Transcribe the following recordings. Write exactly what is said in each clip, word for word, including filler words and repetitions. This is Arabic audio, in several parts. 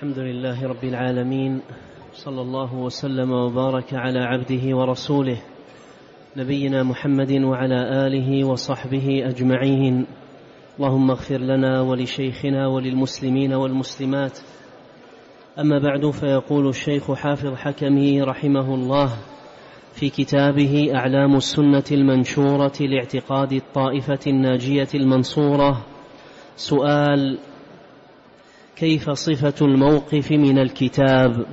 الحمد لله رب العالمين، صلى الله وسلم وبارك على عبده ورسوله نبينا محمد وعلى آله وصحبه أجمعين. اللهم اغفر لنا ولشيخنا وللمسلمين والمسلمات. أما بعد، فيقول الشيخ حافظ حكمي رحمه الله في كتابه أعلام السنة المنشورة لاعتقاد الطائفة الناجية المنصورة: سؤال: كيف صفة الموقف من الكتاب؟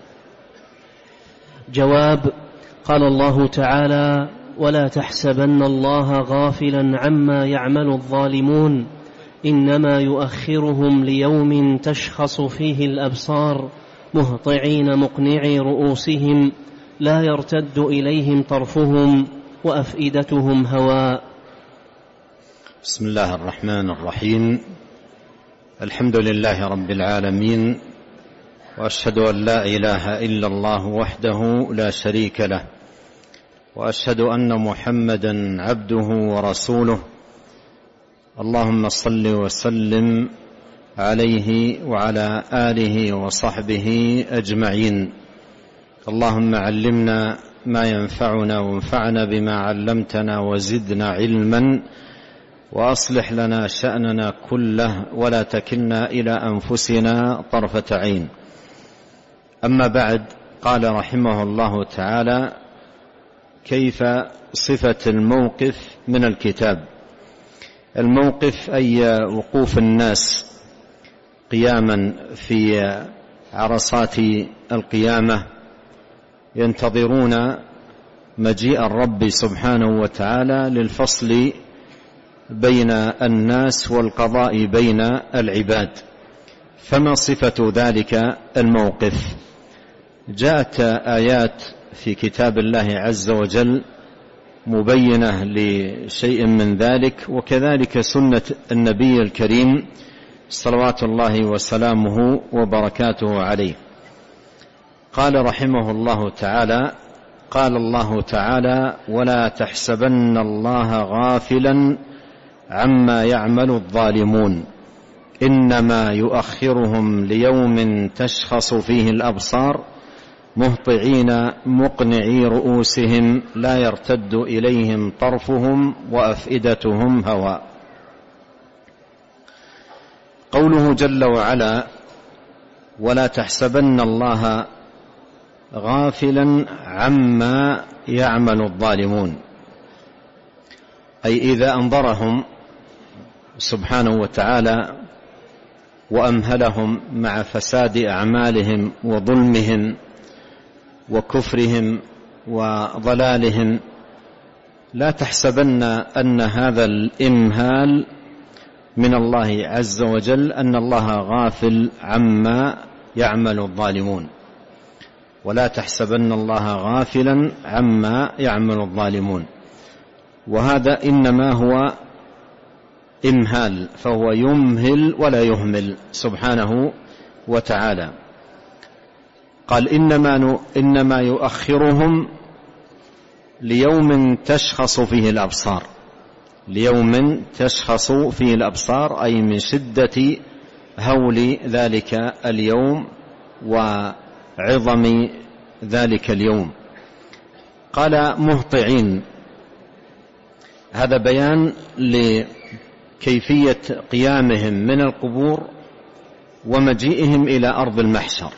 جواب: قال الله تعالى: ولا تحسبن الله غافلا عما يعمل الظالمون إنما يؤخرهم ليوم تشخص فيه الأبصار مهطعين مقنعي رؤوسهم لا يرتد إليهم طرفهم وأفئدتهم هواء. بسم الله الرحمن الرحيم. الحمد لله رب العالمين، وأشهد أن لا إله إلا الله وحده لا شريك له، وأشهد أن محمدا عبده ورسوله. اللهم صل وسلم عليه وعلى آله وصحبه أجمعين. اللهم علمنا ما ينفعنا وانفعنا بما علمتنا وزدنا علما، وأصلح لنا شأننا كله ولا تكلنا إلى أنفسنا طرفة عين. أما بعد، قال رحمه الله تعالى: كيف صفة الموقف من الكتاب؟ الموقف أي وقوف الناس قياما في عرصات القيامة ينتظرون مجيء الرب سبحانه وتعالى للفصل بين الناس والقضاء بين العباد. فما صفة ذلك الموقف؟ جاءت آيات في كتاب الله عز وجل مبينة لشيء من ذلك، وكذلك سنة النبي الكريم صلوات الله وسلامه وبركاته عليه. قال رحمه الله تعالى: قال الله تعالى: ولا تحسبن الله غافلا عما يعمل الظالمون إنما يؤخرهم ليوم تشخص فيه الأبصار مهطعين مقنعي رؤوسهم لا يرتد إليهم طرفهم وأفئدتهم هواء. قوله جل وعلا: ولا تحسبن الله غافلا عما يعمل الظالمون، أي إذا أنظرهم سبحانه وتعالى وأمهلهم مع فساد أعمالهم وظلمهم وكفرهم وضلالهم، لا تحسبن أن هذا الإمهال من الله عز وجل، أن الله غافل عما يعمل الظالمون. ولا تحسبن الله غافلا عما يعمل الظالمون، وهذا إنما هو إمهال، فهو يمهل ولا يهمل سبحانه وتعالى. قال: إنما, إنما يؤخرهم ليوم تشخص فيه الأبصار. ليوم تشخص فيه الأبصار أي من شدة هول ذلك اليوم وعظم ذلك اليوم. قال: مهطعين، هذا بيان لكيفية قيامهم من القبور ومجيئهم إلى أرض المحشر.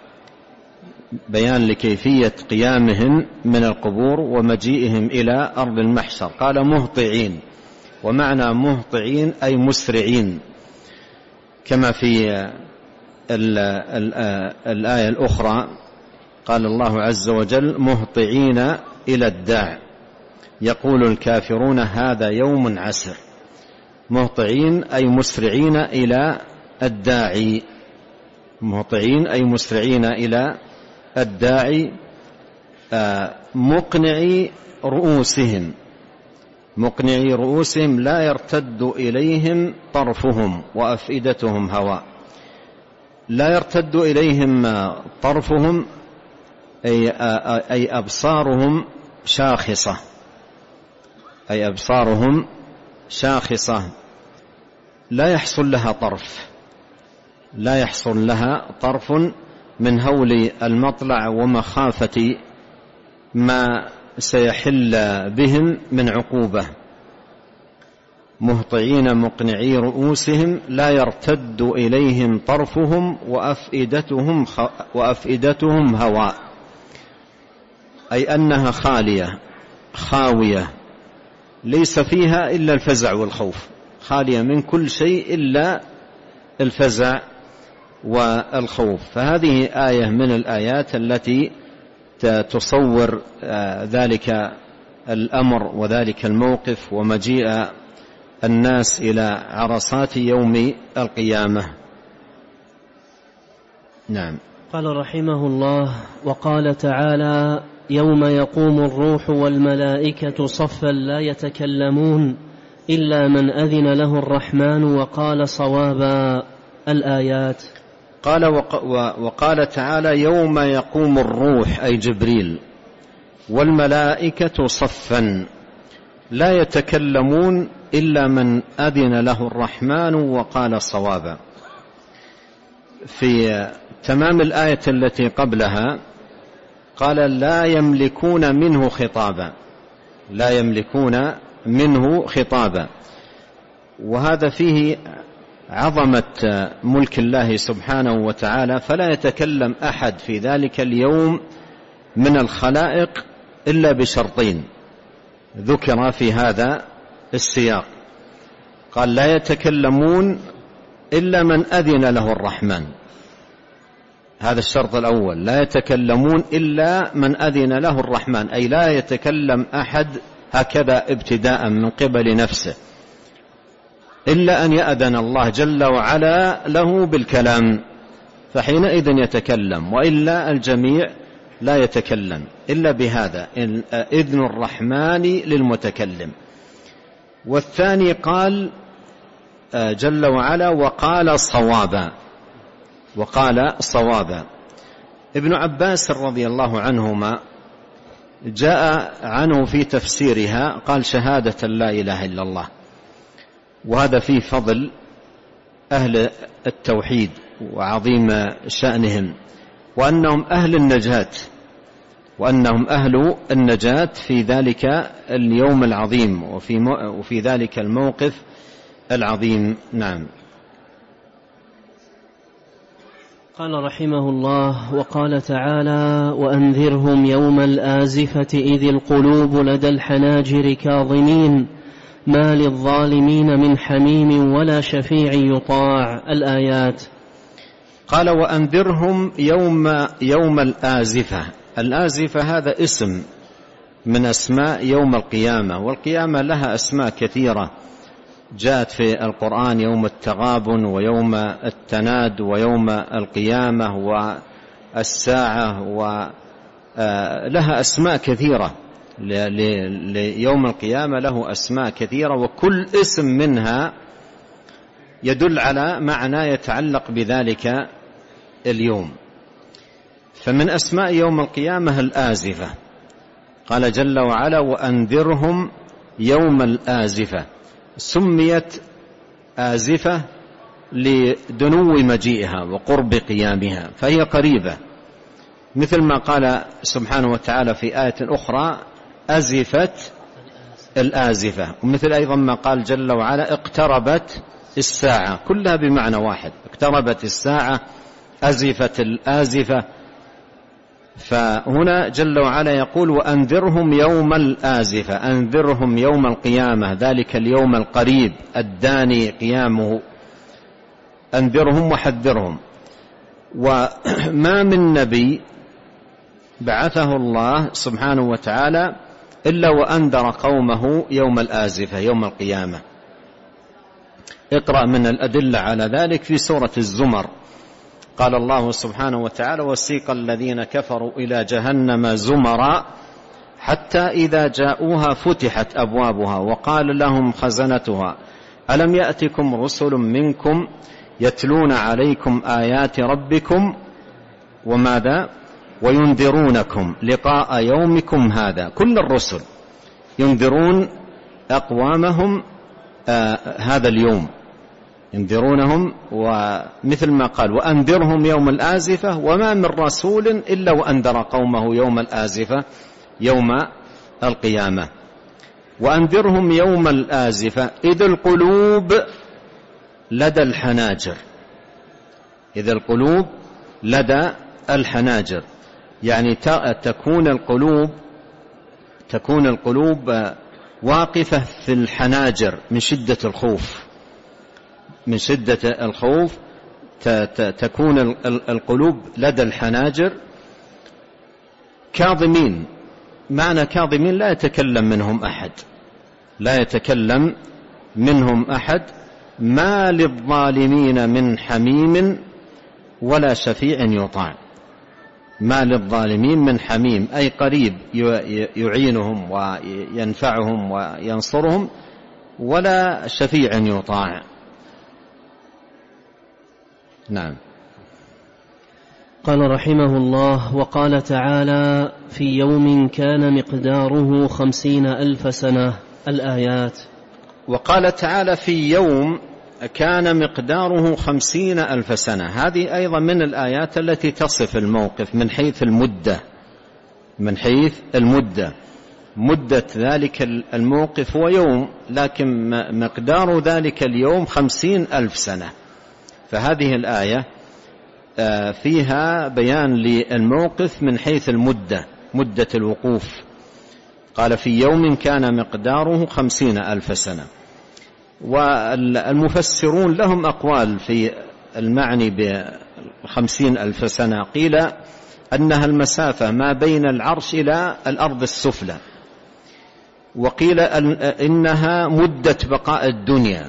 بيان لكيفية قيامهم من القبور ومجيئهم إلى أرض المحشر. قال: مهطعين، ومعنى مهطعين أي مسرعين، كما في الآية الأخرى قال الله عز وجل: مهطعين إلى الداع يقول الكافرون هذا يوم عسر. مهطعين أي مسرعين إلى الداعي. مهطعين أي مسرعين إلى الداعي مقنعي رؤوسهم. مقنعي رؤوسهم لا يرتد إليهم طرفهم وأفئدتهم هواء. لا يرتد إليهم طرفهم أي, أي أبصارهم شاخصة، أي أبصارهم شاخصة لا يحصل لها طرف، لا يحصل لها طرف من هول المطلع ومخافة ما سيحل بهم من عقوبة. مهطعين مقنعي رؤوسهم لا يرتد إليهم طرفهم وأفئدتهم, خ... وأفئدتهم هواء، أي أنها خالية خاوية ليس فيها إلا الفزع والخوف، خالية من كل شيء إلا الفزع والخوف. فهذه آية من الآيات التي تصور ذلك الأمر وذلك الموقف ومجيء الناس إلى عرصات يوم القيامة. نعم. قال رحمه الله: وقال تعالى: يوم يقوم الروح والملائكة صفا لا يتكلمون إلا من أذن له الرحمن وقال صوابا. الآيات. قال وقال تعالى: يوم يقوم الروح أي جبريل والملائكة صفا لا يتكلمون إلا من أذن له الرحمن وقال صوابا. في تمام الآية التي قبلها قال: لا يملكون منه خطابا، لا يملكون منه خطابا، وهذا فيه عظمة ملك الله سبحانه وتعالى، فلا يتكلم أحد في ذلك اليوم من الخلائق إلا بشرطين ذكر في هذا السياق. قال: لا يتكلمون إلا من أذن له الرحمن، هذا الشرط الأول، لا يتكلمون إلا من أذن له الرحمن، أي لا يتكلم أحد هكذا ابتداء من قبل نفسه إلا أن يأذن الله جل وعلا له بالكلام، فحينئذ يتكلم، وإلا الجميع لا يتكلم إلا بهذا، إذن الرحمن للمتكلم. والثاني قال جل وعلا: وقال صوابا، وقال صوابا. ابن عباس رضي الله عنهما جاء عنه في تفسيرها قال: شهادة لا إله إلا الله، وهذا فيه فضل أهل التوحيد وعظيم شأنهم، وأنهم أهل النجاة، وأنهم أهل النجاة في ذلك اليوم العظيم وفي, وفي ذلك الموقف العظيم. نعم. قال رحمه الله: وقال تعالى: وأنذرهم يوم الآزفة إذ القلوب لدى الحناجر كاظمين ما للظالمين من حميم ولا شفيع يطاع. الآيات. قال: وأنذرهم يوم, يوم الآزفة. الآزفة هذا اسم من أسماء يوم القيامة، والقيامة لها أسماء كثيرة جاءت في القرآن: يوم التغابن ويوم التناد ويوم القيامة والساعة، ولها أسماء كثيرة ليوم القيامة، له أسماء كثيرة، وكل اسم منها يدل على معنى يتعلق بذلك اليوم. فمن أسماء يوم القيامة الآزفة، قال جل وعلا: وأنذرهم يوم الآزفة. سميت آزفة لدنو مجيئها وقرب قيامها، فهي قريبة، مثل ما قال سبحانه وتعالى في آية أخرى: أزفت الآزفة، ومثل أيضا ما قال جل وعلا: اقتربت الساعة، كلها بمعنى واحد، اقتربت الساعة، أزفت الآزفة. فهنا جل وعلا يقول: وأنذرهم يوم الآزفة، أنذرهم يوم القيامة، ذلك اليوم القريب الداني قيامه، أنذرهم وحذرهم. وما من نبي بعثه الله سبحانه وتعالى إلا وأنذر قومه يوم الآزفة، يوم القيامة. اقرأ من الأدلة على ذلك في سورة الزمر، قال الله سبحانه وتعالى: وسيق الذين كفروا إلى جهنم زمرا حتى إذا جاءوها فتحت أبوابها وقال لهم خزنتها ألم يأتكم رسل منكم يتلون عليكم آيات ربكم وماذا وينذرونكم لقاء يومكم هذا. كل الرسل ينذرون أقوامهم آه هذا اليوم، ينذرونهم، ومثل ما قال وأنذرهم يوم الآزفة وما من رسول إلا وأنذر قومه يوم الآزفة يوم القيامة. وأنذرهم يوم الآزفة إذ القلوب لدى الحناجر، إذ القلوب لدى الحناجر، يعني تكون القلوب تكون القلوب واقفة في الحناجر من شدة الخوف، من شدة الخوف تكون القلوب لدى الحناجر كاظمين. معنى كاظمين لا يتكلم منهم أحد، لا يتكلم منهم أحد، ما للظالمين من حميم ولا شفيع يطاع. ما للظالمين من حميم أي قريب يعينهم وينفعهم وينصرهم، ولا شفيع يطاع. نعم. قال رحمه الله: وقال تعالى: في يوم كان مقداره خمسين ألف سنة. الآيات. وقال تعالى: في يوم كان مقداره خمسين ألف سنة. هذه أيضا من الآيات التي تصف الموقف من حيث المدة، من حيث المدة مدة ذلك الموقف هو يوم، لكن مقدار ذلك اليوم خمسين ألف سنة. فهذه الآية فيها بيان للموقف من حيث المدة، مدة الوقوف. قال: في يوم كان مقداره خمسين ألف سنة. والمفسرون لهم أقوال في المعني بخمسين ألف سنة. قيل أنها المسافة ما بين العرش إلى الأرض السفلى، وقيل إنها مدة بقاء الدنيا،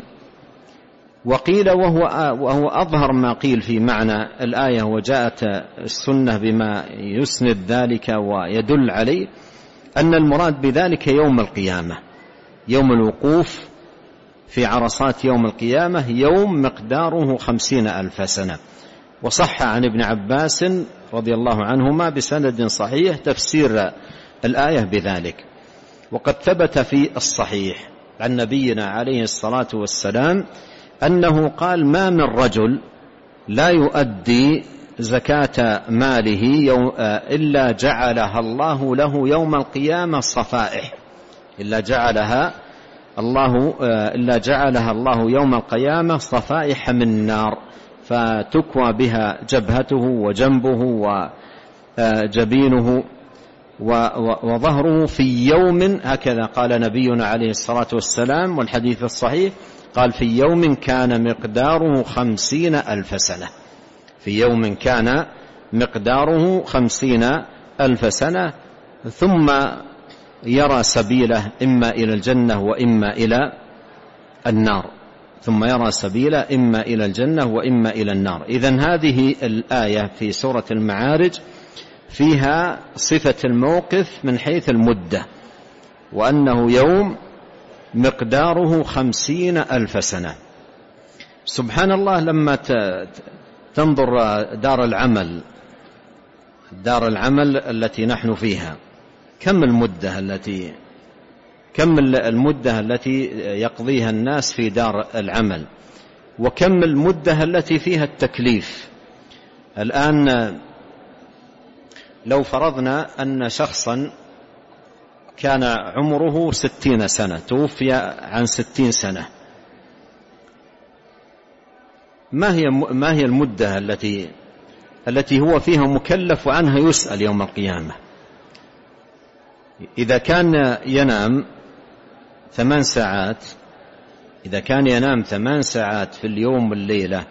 وقيل وهو, وهو أظهر ما قيل في معنى الآية، وجاءت السنة بما يسند ذلك ويدل عليه، أن المراد بذلك يوم القيامة، يوم الوقوف في عرصات يوم القيامة، يوم مقداره خمسين ألف سنة. وصح عن ابن عباس رضي الله عنهما بسند صحيح تفسير الآية بذلك. وقد ثبت في الصحيح عن نبينا عليه الصلاة والسلام أنه قال: ما من رجل لا يؤدي زكاة ماله إلا جعلها الله له يوم القيامة صفائح، إلا جعلها الله إلا جعلها الله يوم القيامة صفائح من نار، فتكوى بها جبهته وجنبه وجبينه وظهره في يوم، هكذا قال نبينا عليه الصلاة والسلام. والحديث الصحيح قال: في يوم كان مقداره خمسين ألف سنة، في يوم كان مقداره خمسين ألف سنة، ثم يرى سبيله إما إلى الجنة وإما إلى النار، ثم يرى سبيله إما إلى الجنة وإما إلى النار. إذن هذه الآية في سورة المعارج فيها صفة الموقف من حيث المدة، وأنه يوم مقداره خمسين ألف سنة. سبحان الله، لما تنظر دار العمل دار العمل التي نحن فيها، كم المدة التي كم المدة التي يقضيها الناس في دار العمل، وكم المدة التي فيها التكليف. الآن لو فرضنا أن شخصا كان عمره ستين سنة، توفي عن ستين سنة، ما هي ما هي المدة التي التي هو فيها مكلف وعنها يسأل يوم القيامة؟ إذا كان ينام ثمان ساعات إذا كان ينام ثمان ساعات في اليوم والليلة،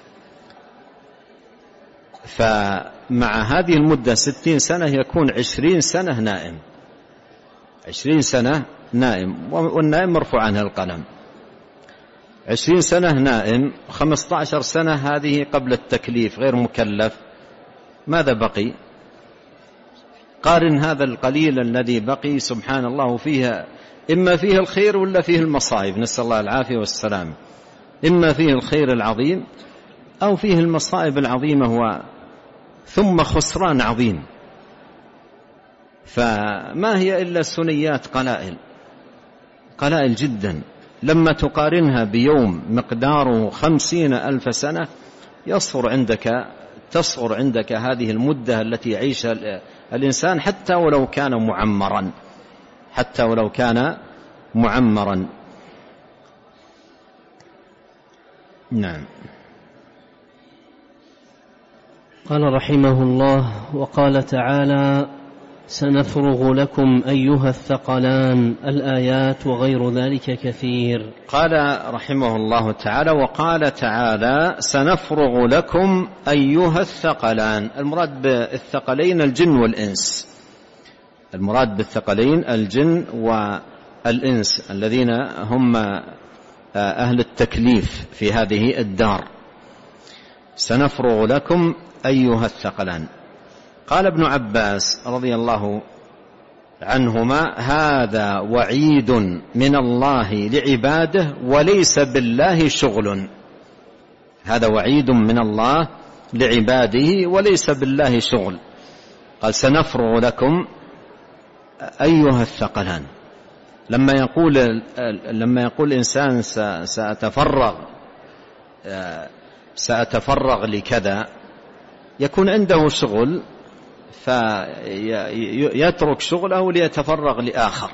فمع هذه المدة ستين سنة يكون عشرين سنة نائم، عشرين سنة نائم، والنائم مرفوع عنه القلم. عشرين سنة نائم، خمسة عشر سنة هذه قبل التكليف غير مكلف، ماذا بقي؟ قارن هذا القليل الذي بقي، سبحان الله، فيها إما فيه الخير ولا فيه المصائب، نسأل الله العافية والسلام، إما فيه الخير العظيم أو فيه المصائب العظيمة و... ثم خسران عظيم. فما هي إلا سنيات قلائل قلائل جدا. لما تقارنها بيوم مقداره خمسين ألف سنة يصغر عندك تصغر عندك هذه المدة التي يعيشها الإنسان حتى ولو كان معمرا حتى ولو كان معمرا. نعم. قال رحمه الله: وقال تعالى: سنفرغ لكم أيها الثقلان، الآيات وغير ذلك كثير. قال رحمه الله تعالى: وقال تعالى: سنفرغ لكم أيها الثقلان. المراد بالثقلين الجن والإنس، المراد بالثقلين الجن والإنس الذين هم أهل التكليف في هذه الدار. سنفرغ لكم أيها الثقلان. قال ابن عباس رضي الله عنهما: هذا وعيد من الله لعباده وليس بالله شغل. هذا وعيد من الله لعباده وليس بالله شغل. قال: سنفرغ لكم أيها الثقلان. لما يقول لما يقول الإنسان سأتفرغ سأتفرغ لكذا يكون عنده شغل فيترك شغله ليتفرغ لآخر،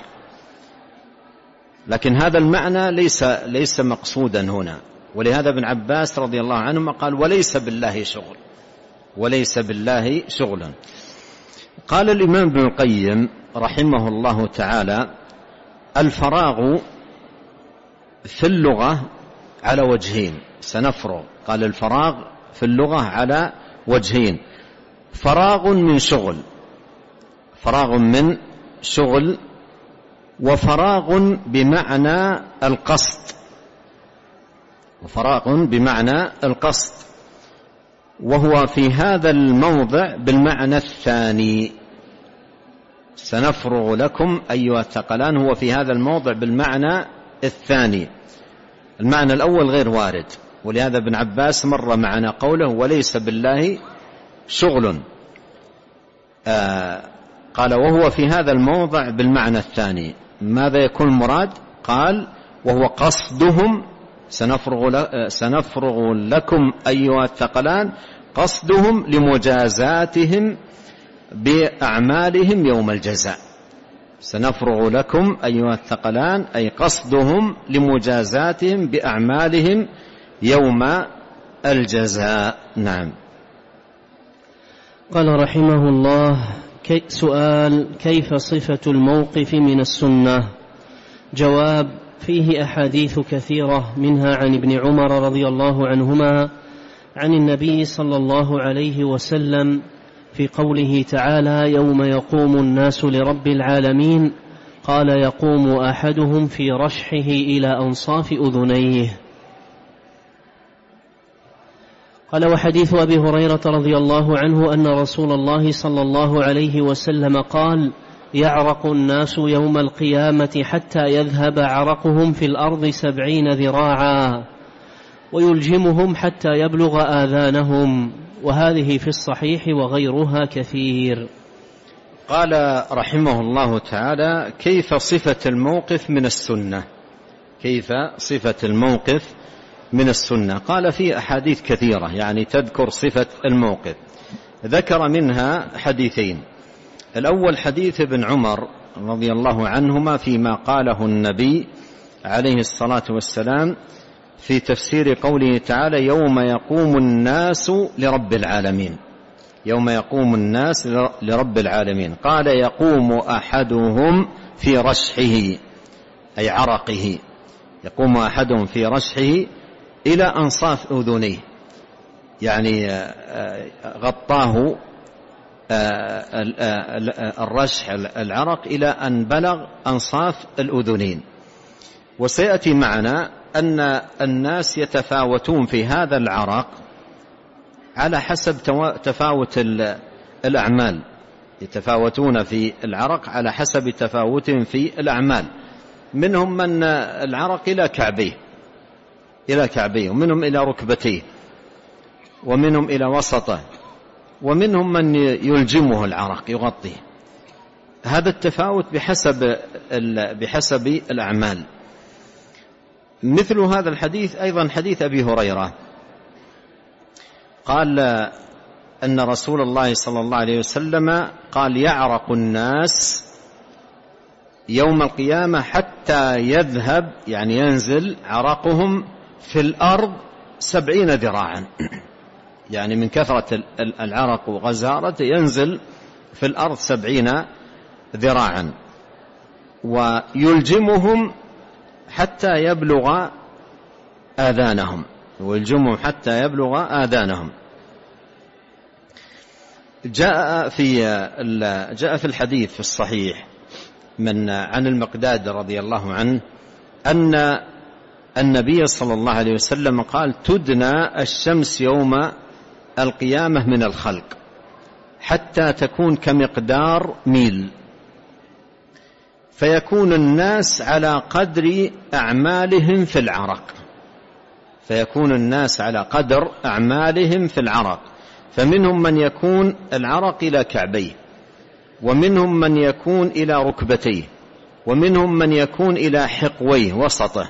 لكن هذا المعنى ليس ليس مقصودا هنا. ولهذا ابن عباس رضي الله عنهما قال: وليس بالله شغل، وليس بالله شغل. قال الإمام ابن القيم رحمه الله تعالى: الفراغ في اللغة على وجهين. سنفرغ، قال الفراغ في اللغة على وجهين: فراغ من شغل، فراغ من شغل، وفراغ بمعنى القصد، وفراغ بمعنى القصد، وهو في هذا الموضع بالمعنى الثاني. سنفرغ لكم أيها الثقلان هو في هذا الموضع بالمعنى الثاني، المعنى الأول غير وارد. ولهذا ابن عباس مر معنا قوله: وليس بالله شغل. آه قال: وهو في هذا الموضع بالمعنى الثاني. ماذا يكون المراد؟ قال: وهو قصدهم. سنفرغ, سنفرغ لكم أيها الثقلان، قصدهم لمجازاتهم بأعمالهم يوم الجزاء. سنفرغ لكم أيها الثقلان أي قصدهم لمجازاتهم بأعمالهم يوم الجزاء. نعم. قال رحمه الله: كي سؤال: كيف صفة الموقف من السنة؟ جواب: فيه أحاديث كثيرة، منها عن ابن عمر رضي الله عنهما عن النبي صلى الله عليه وسلم في قوله تعالى: يوم يقوم الناس لرب العالمين، قال: يقوم أحدهم في رشحه إلى أنصاف أذنيه. قال: وحديث أبي هريرة رضي الله عنه أن رسول الله صلى الله عليه وسلم قال: يعرق الناس يوم القيامة حتى يذهب عرقهم في الأرض سبعين ذراعا، ويلجمهم حتى يبلغ آذانهم. وهذه في الصحيح وغيرها كثير. قال رحمه الله تعالى: كيف صفة الموقف من السنة؟ كيف صفة الموقف من السنة؟ قال: في أحاديث كثيرة يعني تذكر صفة الموقف، ذكر منها حديثين. الأول حديث ابن عمر رضي الله عنهما فيما قاله النبي عليه الصلاة والسلام في تفسير قوله تعالى: يوم يقوم الناس لرب العالمين. يوم يقوم الناس لرب العالمين. قال: يقوم أحدهم في رشحه أي عرقه، يقوم أحدهم في رشحه إلى أنصاف أذنيه، يعني غطاه الرشح العرق إلى أن بلغ أنصاف الأذنين. وسيأتي معنا أن الناس يتفاوتون في هذا العرق على حسب تفاوت الأعمال، يتفاوتون في العرق على حسب تفاوتهم في الأعمال. منهم من العرق إلى كعبيه إلى كعبيه ومنهم إلى ركبتيه، ومنهم إلى وسطه، ومنهم من يلجمه العرق يغطيه. هذا التفاوت بحسب بحسب الأعمال. مثل هذا الحديث أيضا حديث أبي هريرة قال أن رسول الله صلى الله عليه وسلم قال يعرق الناس يوم القيامة حتى يذهب، يعني ينزل عرقهم في الأرض سبعين ذراعا، يعني من كثرة العرق وغزارته ينزل في الأرض سبعين ذراعا، ويلجمهم حتى يبلغ آذانهم، ويلجمهم حتى يبلغ آذانهم. جاء في جاء في الحديث في الصحيح من عن المقداد رضي الله عنه أن النبي صلى الله عليه وسلم قال تدنى الشمس يوم القيامة من الخلق حتى تكون كمقدار ميل، فيكون الناس على قدر أعمالهم في العرق، فيكون الناس على قدر أعمالهم في العرق، فمنهم من يكون العرق إلى كعبيه، ومنهم من يكون إلى ركبتيه، ومنهم من يكون إلى حقويه وسطه،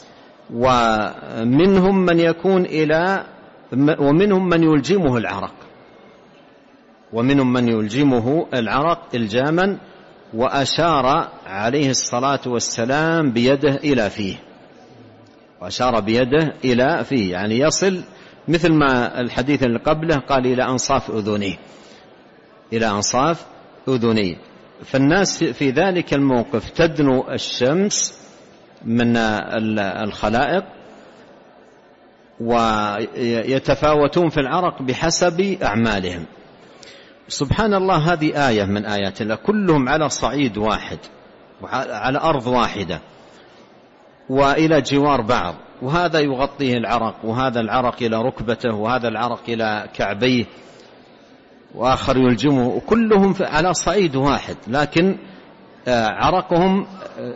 ومنهم من يكون إلى ومنهم من يلجمه العرق ومنهم من يلجمه العرق إلجاما. وأشار عليه الصلاة والسلام بيده إلى فيه، وأشار بيده إلى فيه، يعني يصل مثل ما الحديث اللي قبله قال إلى أنصاف أذنيه، إلى أنصاف أذنيه. فالناس في ذلك الموقف تدنو الشمس من الخلائق ويتفاوتون في العرق بحسب أعمالهم. سبحان الله، هذه آية من آيات الله، كلهم على صعيد واحد وعلى أرض واحدة وإلى جوار بعض، وهذا يغطيه العرق، وهذا العرق إلى ركبته، وهذا العرق إلى كعبيه، وآخر يلجمه، وكلهم على صعيد واحد، لكن عرقهم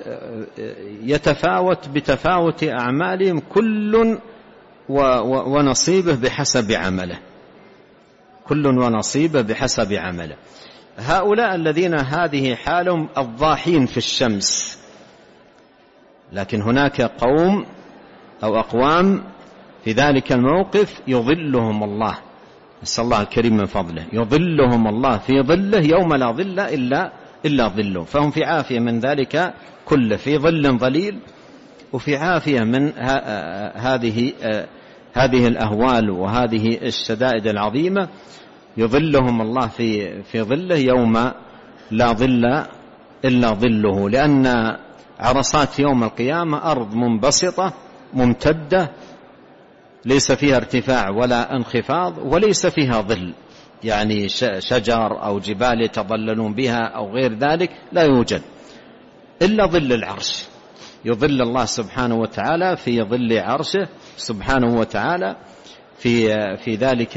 يتفاوت بتفاوت أعمالهم، كل ونصيبه بحسب عمله، كل ونصيبه بحسب عمله. هؤلاء الذين هذه حالهم الضاحين في الشمس، لكن هناك قوم أو أقوام في ذلك الموقف يظلهم الله، نسأل الله الكريم من فضله، يظلهم الله في ظله يوم لا ظل إلا إلا ظله، فهم في عافية من ذلك كله، في ظل ظليل وفي عافية من هذه هذه الأهوال وهذه الشدائد العظيمة. يظلهم الله في في ظله يوم لا ظل إلا ظله، لأن عرصات يوم القيامة أرض منبسطة ممتدة ليس فيها ارتفاع ولا انخفاض، وليس فيها ظل، يعني شجر أو جبال يتظللون بها أو غير ذلك، لا يوجد إلا ظل العرش. يظل الله سبحانه وتعالى في ظل عرشه سبحانه وتعالى في في ذلك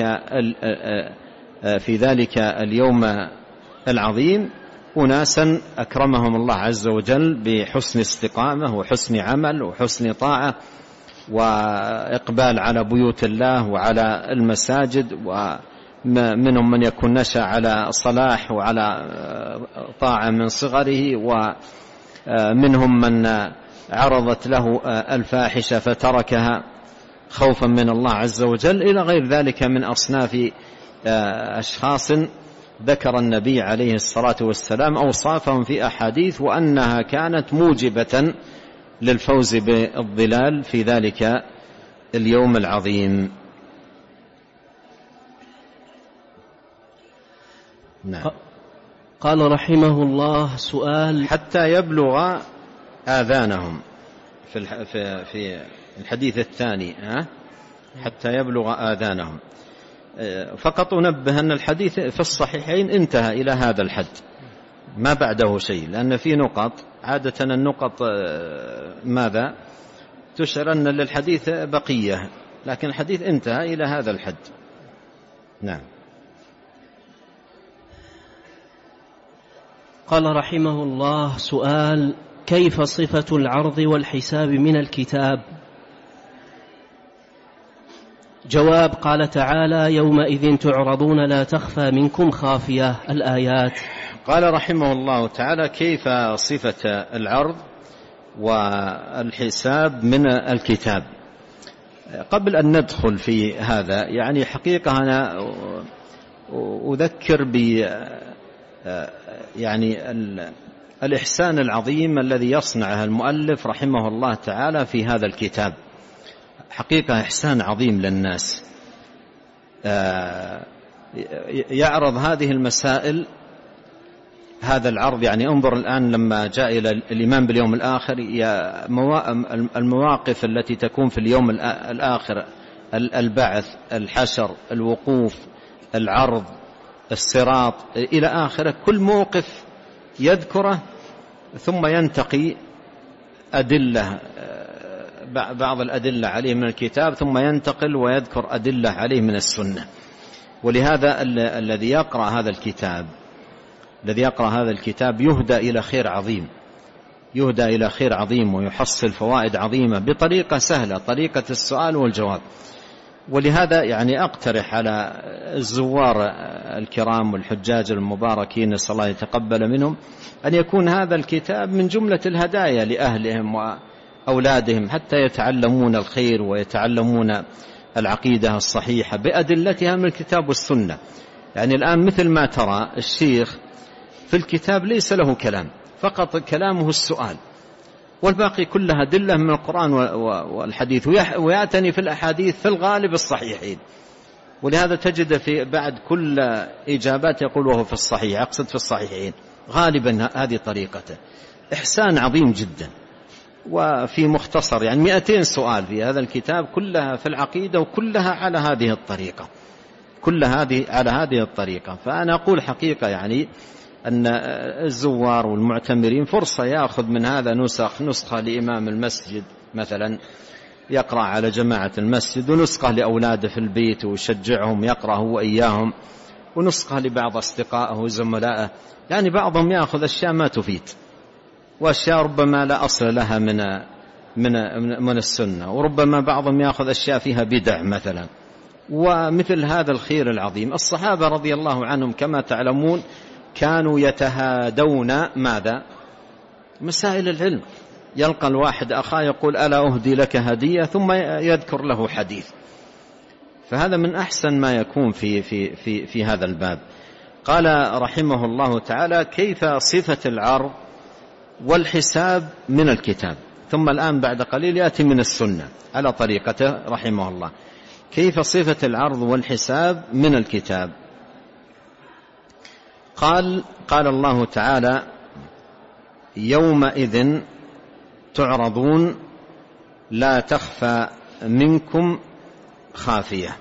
في ذلك اليوم العظيم، أناسا أكرمهم الله عز وجل بحسن استقامة وحسن عمل وحسن طاعة وإقبال على بيوت الله وعلى المساجد، ومنهم من يكون نشأ على صلاح وعلى طاعة من صغره، ومنهم من عرضت له الفاحشة فتركها خوفا من الله عز وجل، إلى غير ذلك من أصناف أشخاص ذكر النبي عليه الصلاة والسلام أوصافهم في أحاديث، وأنها كانت موجبة للفوز بالظلال في ذلك اليوم العظيم. نعم. قال رحمه الله سؤال: حتى يبلغ آذانهم في في الحديث الثاني، ها حتى يبلغ آذانهم. فقط أنبه أن الحديث في الصحيحين انتهى إلى هذا الحد، ما بعده شيء، لأن في نقط، عادة النقط ماذا تشعر أن للحديث بقية، لكن الحديث انتهى إلى هذا الحد. نعم. قال رحمه الله سؤال: كيف صفة العرض والحساب من الكتاب؟ جواب: قال تعالى: يومئذ تعرضون لا تخفى منكم خافية، الآيات. قال رحمه الله تعالى: كيف صفة العرض والحساب من الكتاب. قبل أن ندخل في هذا يعني حقيقة أنا أذكر ب يعني الإحسان العظيم الذي يصنعه المؤلف رحمه الله تعالى في هذا الكتاب. حقيقة إحسان عظيم للناس، يعرض هذه المسائل هذا العرض. يعني انظر الآن لما جاء إلى الإيمان باليوم الآخر، المواقف التي تكون في اليوم الآخر، البعث، الحشر، الوقوف، العرض، الصراط إلى آخره، كل موقف يذكره ثم ينتقي أدلة، بعض الأدلة عليه من الكتاب، ثم ينتقل ويذكر أدلة عليه من السنة. ولهذا الذي يقرأ هذا الكتاب الذي يقرأ هذا الكتاب يهدى إلى خير عظيم، يهدى إلى خير عظيم ويحصل فوائد عظيمة بطريقة سهلة، طريقة السؤال والجواب. ولهذا يعني أقترح على الزوار الكرام والحجاج المباركين، نسأل الله يتقبل منهم، أن يكون هذا الكتاب من جملة الهدايا لأهلهم وأولادهم حتى يتعلمون الخير ويتعلمون العقيدة الصحيحة بأدلتها من الكتاب والسنة. يعني الآن مثل ما ترى الشيخ في الكتاب ليس له كلام، فقط كلامه السؤال، والباقي كلها أدلة من القرآن والحديث، ويعتني في الأحاديث في الغالب الصحيحين. ولهذا تجد في بعد كل إجابات يقول وهو في الصحيح، أقصد في الصحيحين، غالبا هذه طريقته. إحسان عظيم جدا. وفي مختصر يعني مئتين سؤال في هذا الكتاب، كلها في العقيدة وكلها على هذه الطريقة، كل هذه على هذه الطريقة. فأنا أقول حقيقة يعني أن الزوار والمعتمرين فرصة يأخذ من هذا نسخ، نسخة لإمام المسجد مثلا يقرأ على جماعة المسجد، ونسخة لأولاده في البيت ويشجعهم يقرأ هو وإياهم، ونسخة لبعض أصدقائه وزملائه. يعني بعضهم يأخذ أشياء ما تفيد، وأشياء ربما لا أصل لها من من من السنة، وربما بعضهم يأخذ أشياء فيها بدع مثلا. ومثل هذا الخير العظيم، الصحابة رضي الله عنهم كما تعلمون كانوا يتهادون ماذا؟ مسائل العلم. يلقى الواحد أخاه يقول ألا أهدي لك هدية، ثم يذكر له حديث. فهذا من أحسن ما يكون في, في, في, في هذا الباب. قال رحمه الله تعالى كيف صفة العرض والحساب من الكتاب، ثم الآن بعد قليل يأتي من السنة على طريقته رحمه الله. كيف صفة العرض والحساب من الكتاب؟ قال قال الله تعالى يومئذ تعرضون لا تخفى منكم خافية.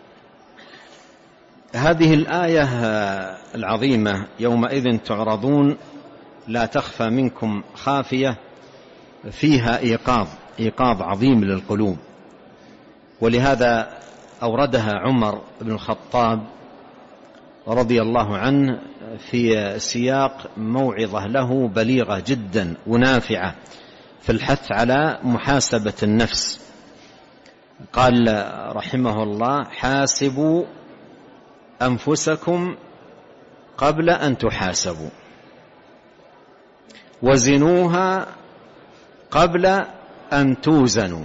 هذه الآية العظيمة يومئذ تعرضون لا تخفى منكم خافية فيها إيقاظ إيقاظ عظيم للقلوب. ولهذا أوردها عمر بن الخطاب رضي الله عنه في سياق موعظة له بليغة جدا ونافعة في الحث على محاسبة النفس. قال رحمه الله حاسبوا أنفسكم قبل أن تحاسبوا، وزنوها قبل أن توزنوا،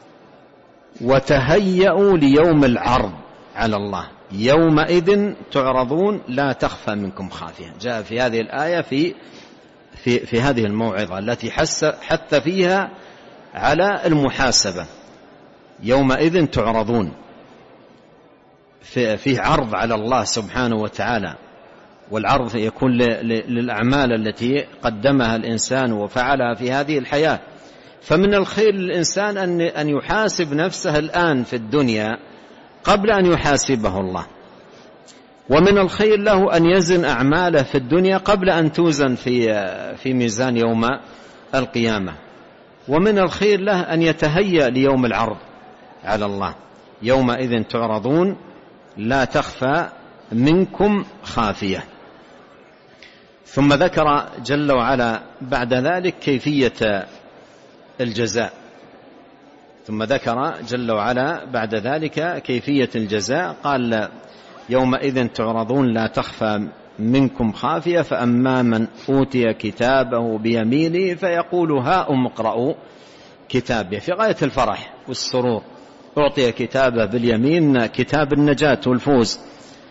وتهيئوا ليوم العرض على الله يومئذ تعرضون لا تخفى منكم خافية. جاء في هذه الآية في في في هذه الموعظة التي حث حث فيها على المحاسبة. يومئذ تعرضون، في فيه عرض على الله سبحانه وتعالى، والعرض يكون للأعمال التي قدمها الإنسان وفعلها في هذه الحياة. فمن الخير للإنسان أن أن يحاسب نفسه الآن في الدنيا قبل أن يحاسبه الله، ومن الخير له أن يزن أعماله في الدنيا قبل أن توزن في في ميزان يوم القيامة، ومن الخير له أن يتهيأ ليوم العرض على الله يومئذ تعرضون لا تخفى منكم خافية. ثم ذكر جل وعلا بعد ذلك كيفية الجزاء، ثم ذكر جل وعلا بعد ذلك كيفية الجزاء. قال يومئذ تعرضون لا تخفى منكم خافية فأما من أوتي كتابه بيمينه فيقول هاؤم اقرءوا كتابه، في غاية الفرح والسرور. أعطي كتابه باليمين كتاب النجاة والفوز.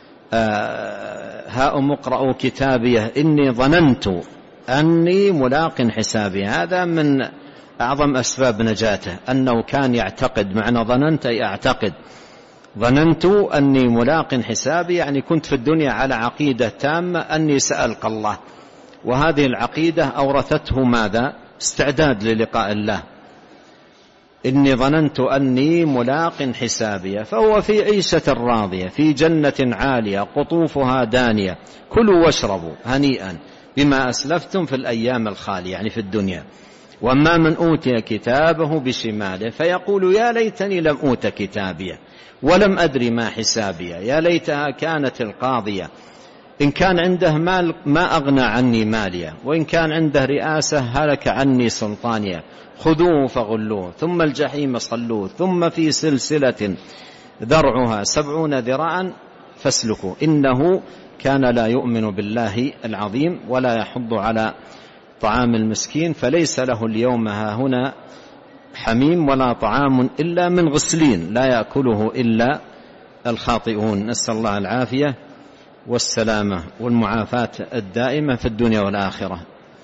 هاؤم اقرءوا كتابيه إني ظننت أني ملاق حسابي. هذا من أعظم أسباب نجاته، أنه كان يعتقد، معنى ظننت أي أعتقد، ظننت أني ملاق حسابي يعني كنت في الدنيا على عقيدة تامة أني سألقى الله، وهذه العقيدة أورثته ماذا؟ استعداد للقاء الله. إني ظننت أني ملاق حسابي، فهو في عيشة راضية في جنة عالية قطوفها دانية، كلوا واشربوا هنيئا بما أسلفتم في الأيام الخالية يعني في الدنيا. وأما من أوتي كتابه بشماله فيقول يا ليتني لم أوت كتابيه ولم أدري ما حسابيه، يا ليتها كانت القاضية. إن كان عنده مال ما أغنى عني مالية، وإن كان عنده رئاسة هلك عني سلطانية. خذوه فغلوه ثم الجحيم صلوه ثم في سلسلة ذرعها سبعون ذراعا فاسلكوا إنه كان لا يؤمن بالله العظيم ولا يحض على طعام المسكين فليس له اليوم هاهنا حميم ولا طعام إلا من غسلين لا يأكله إلا الخاطئون. نسأل الله العافية والسلامة والمعافاة الدائمة في الدنيا والآخرة.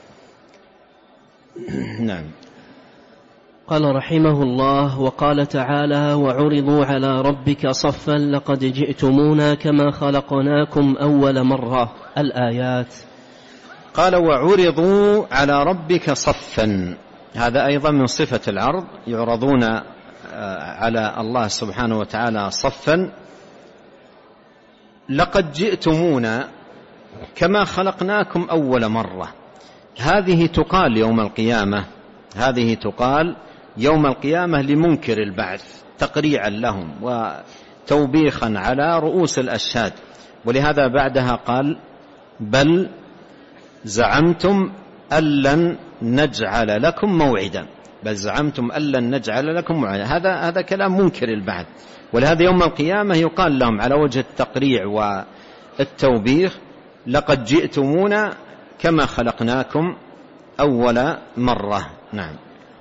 نعم. قال رحمه الله: وقال تعالى: وعرضوا على ربك صفا لقد جئتمونا كما خلقناكم أول مرة. الآيات. قال: وعرضوا على ربك صفا، هذا أيضا من صفة العرض، يعرضون على الله سبحانه وتعالى صفا. لقد جئتمونا كما خلقناكم أول مرة، هذه تقال يوم القيامة، هذه تقال يوم القيامة لمنكر البعث تقريعا لهم وتوبيخا على رؤوس الأشهاد. ولهذا بعدها قال: بل زعمتم أن لن نجعل لكم موعدا، بل زعمتم أن لن نجعل لكم موعدا. هذا هذا كلام منكر البعث، ولهذا يوم القيامة يقال لهم على وجه التقريع والتوبيخ: لقد جئتمونا كما خلقناكم أول مرة. نعم.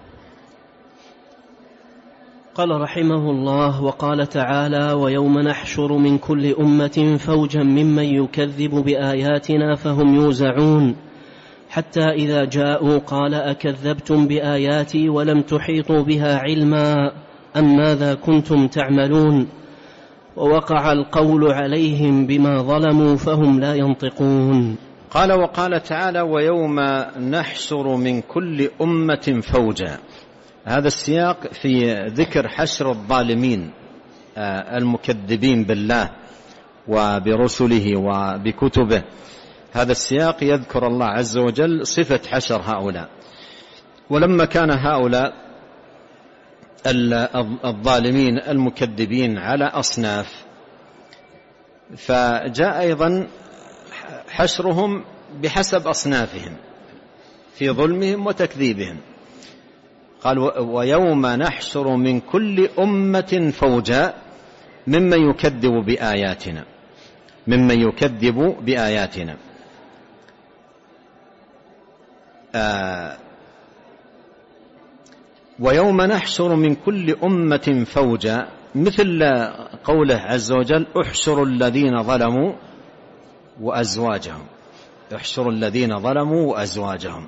قال رحمه الله: وقال تعالى: ويوم نحشر من كل أمة فوجا ممن يكذب بآياتنا فهم يوزعون حتى إذا جاءوا قال أكذبتم بآياتي ولم تحيطوا بها علما أم ماذا كنتم تعملون ووقع القول عليهم بما ظلموا فهم لا ينطقون. قال: وقال تعالى: ويوم نحشر من كل أمة فوجا. هذا السياق في ذكر حشر الظالمين المكذبين بالله وبرسله وبكتبه. هذا السياق يذكر الله عز وجل صفة حشر هؤلاء. ولما كان هؤلاء الظالمين المكذبين على أصناف، فجاء أيضا حشرهم بحسب أصنافهم في ظلمهم وتكذيبهم. قال: ويوم نحشر من كل أمة فوجا ممن يكذب بآياتنا، ممن يكذب بآياتنا. آه ويوم نحشر من كل أمة فوجا، مثل قوله عز وجل: احشروا الذين ظلموا وأزواجهم، احشروا الذين ظلموا وأزواجهم.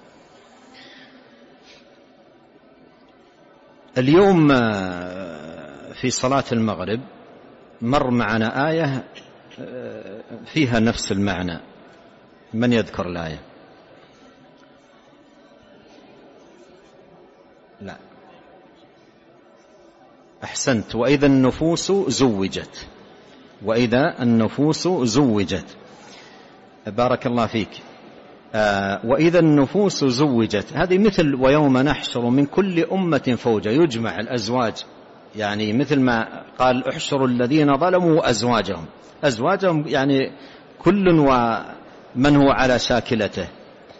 اليوم في صلاة المغرب مر معنا آية فيها نفس المعنى. من يذكر الآية؟ لا، أحسنت. وإذا النفوس زوجت، وإذا النفوس زوجت، بارك الله فيك. آه وإذا النفوس زوجت، هذه مثل ويوم نحشر من كل أمة فوجا، يجمع الأزواج، يعني مثل ما قال: احشروا الذين ظلموا وأزواجهم، أزواجهم يعني كل ومن هو على شاكلته.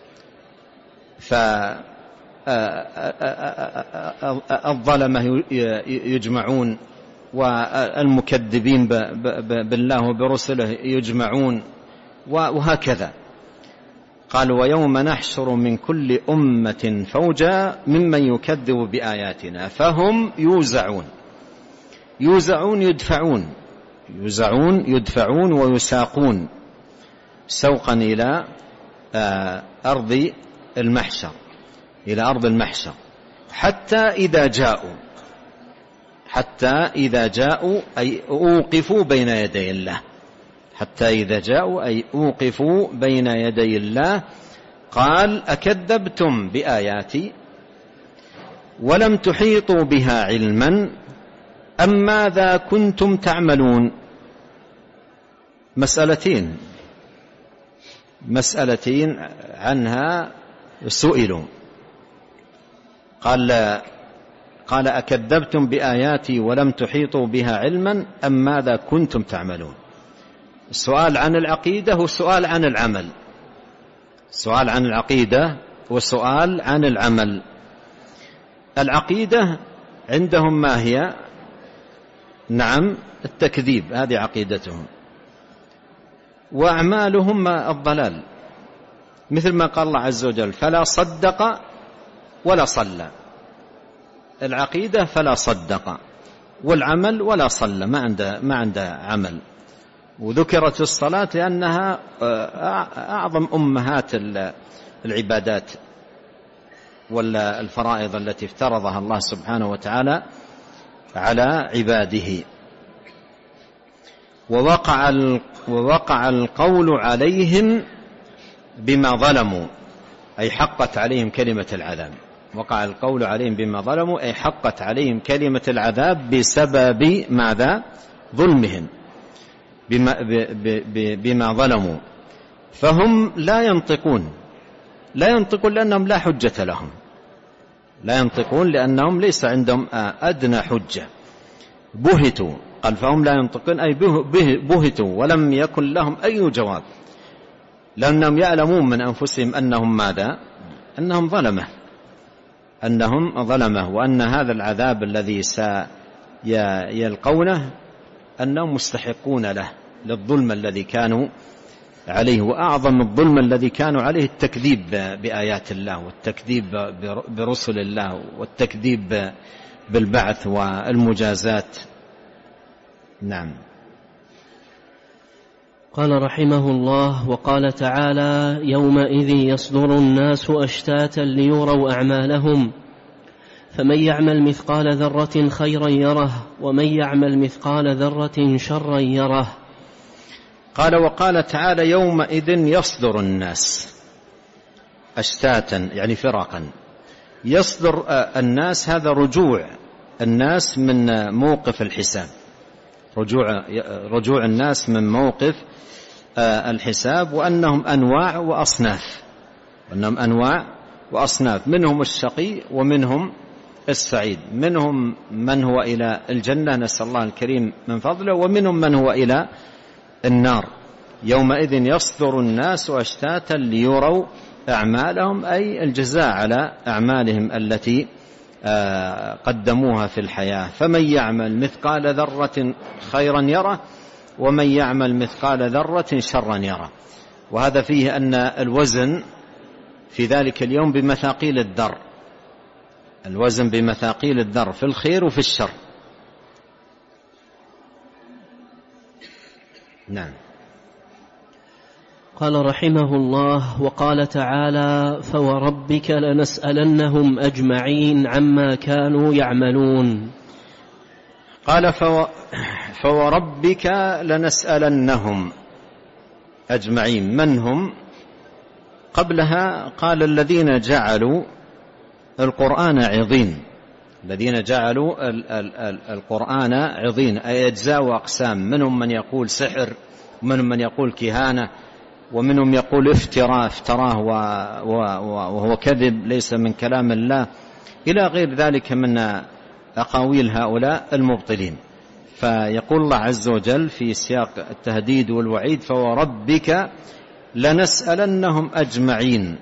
فالظلمة يجمعون، والمكذبين بالله وبرسله يجمعون، وهكذا. قال ويوم نحشر من كل أمة فوجا ممن يكذب بآياتنا فهم يوزعون. يوزعون يدفعون، يوزعون يدفعون ويساقون سوقا إلى أرض المحشر، إلى أرض المحشر حتى إذا جاءوا، حتى إذا جاءوا أي أوقفوا بين يدي الله، حتى إذا جاءوا أي أوقفوا بين يدي الله. قال أكذبتم بآياتي ولم تحيطوا بها علما أم ماذا كنتم تعملون؟ مسألتين مسألتين عنها سئلوا. قال قال أكذبتم بآياتي ولم تحيطوا بها علما أم ماذا كنتم تعملون؟ السؤال عن العقيدة والسؤال عن العمل، السؤال عن العقيدة والسؤال عن العمل. العقيدة عندهم ما هي؟ نعم التكذيب، هذه عقيدتهم، وأعمالهم الضلال، مثل ما قال الله عز وجل فلا صدق ولا صلى. العقيدة فلا صدق، والعمل ولا صلى، ما عنده ما عنده عمل. وذكرت الصلاة لأنها أعظم أمهات العبادات والفرائض التي افترضها الله سبحانه وتعالى على عباده. ووقع ووقع القول عليهم بما ظلموا أي حقت عليهم كلمة العذاب. وقع القول عليهم بما ظلموا أي حقت عليهم كلمة العذاب بسبب ماذا؟ ظلمهم، بما, بما ظلموا. فهم لا ينطقون، لا ينطقون لأنهم لا حجة لهم، لا ينطقون لأنهم ليس عندهم أدنى حجة. بهتوا، قال فهم لا ينطقون أي بهتوا ولم يكن لهم أي جواب، لأنهم يعلمون من أنفسهم أنهم ماذا؟ أنهم ظلمة، أنهم ظلمة، وأن هذا العذاب الذي سيلقونه أنهم مستحقون له، للظلم الذي كانوا عليه. وأعظم الظلم الذي كانوا عليه التكذيب بآيات الله، والتكذيب برسل الله، والتكذيب بالبعث والمجازات. نعم. قال رحمه الله: وقال تعالى: يومئذ يصدر الناس أشتاتا ليروا أعمالهم فمن يعمل مثقال ذرة خيرا يره ومن يعمل مثقال ذرة شرا يره. قال وقال تعالى: يومئذ يصدر الناس أشتاتا يعني فرقا. يصدر الناس هذا رجوع الناس من موقف الحساب، رجوع رجوع الناس من موقف الحساب، وأنهم أنواع وأصناف، وأنهم أنواع وأصناف، منهم الشقي ومنهم السعيد، منهم من هو إلى الجنة نسأل الله الكريم من فضله، ومنهم من هو إلى النار. يومئذ يصدر الناس أشتاتا ليروا أعمالهم أي الجزاء على أعمالهم التي قدموها في الحياة. فمن يعمل مثقال ذرة خيرا يره ومن يعمل مثقال ذرة شرا يره. وهذا فيه أن الوزن في ذلك اليوم بمثاقيل الذر، الوزن بمثاقيل الذر في الخير وفي الشر. نعم. قال رحمه الله: وقال تعالى: فوربك لنسألنهم أجمعين عما كانوا يعملون. قال فو... فوربك لنسألنهم أجمعين. من هم؟ قبلها قال: الذين جعلوا القرآن عظيم، الذين جعلوا ال... ال... ال... القرآن عظيم أي أجزاء وأقسام، منهم من يقول سحر، ومنهم من يقول كهانة، ومنهم يقول افتراء افتراه وهو كذب ليس من كلام الله، إلى غير ذلك من أقاويل هؤلاء المبطلين. فيقول الله عز وجل في سياق التهديد والوعيد: فوربك لنسألنهم أجمعين.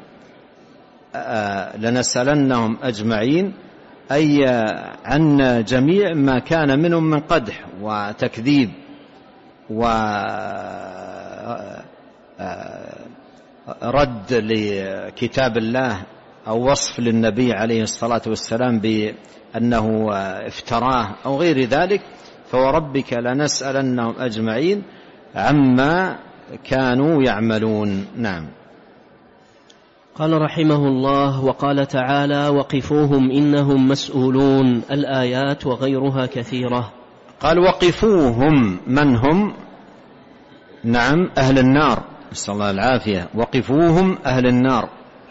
لنسألنهم أجمعين أي عن جميع ما كان منهم من قدح وتكذيب و رد لكتاب الله أو وصف للنبي عليه الصلاة والسلام بأنه افتراه أو غير ذلك، فوربك لنسألنهم أجمعين عما كانوا يعملون. نعم. قال رحمه الله: وقال تعالى: وقفوهم إنهم مسؤولون. الآيات وغيرها كثيرة. قال: وقفوهم، من هم؟ نعم، أهل النار، نسأل الله العافية. وقفوهم أهل النار،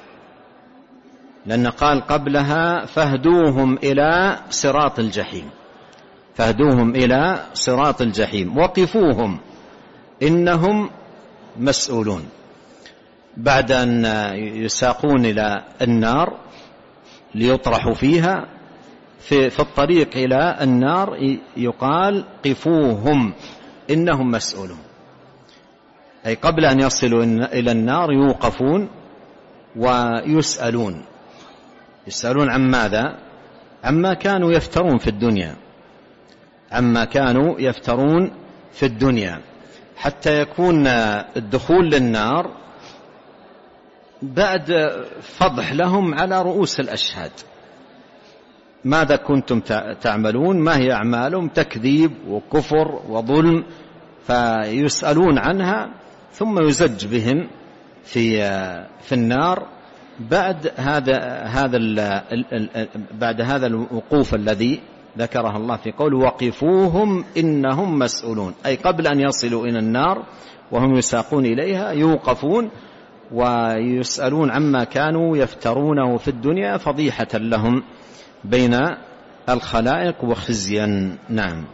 لأن قال قبلها: فاهدوهم إلى صراط الجحيم، فاهدوهم إلى صراط الجحيم. وقفوهم إنهم مسؤولون، بعد أن يساقون إلى النار ليطرحوا فيها، في, في الطريق إلى النار يقال: قفوهم إنهم مسؤولون، أي قبل أن يصلوا إلى النار يوقفون ويسألون. يسألون عن ماذا؟ عما كانوا يفترون في الدنيا، عما كانوا يفترون في الدنيا، حتى يكون الدخول للنار بعد فضح لهم على رؤوس الأشهاد. ماذا كنتم تعملون؟ ما هي أعمالهم؟ تكذيب وكفر وظلم، فيسألون عنها ثم يزج بهم في في النار بعد هذا هذا بعد هذا الوقوف الذي ذكره الله في قوله: وقفوهم إنهم مسؤولون، أي قبل أن يصلوا إلى النار وهم يساقون إليها يوقفون ويسألون عما كانوا يفترونه في الدنيا فضيحة لهم بين الخلائق وخزيا. نعم.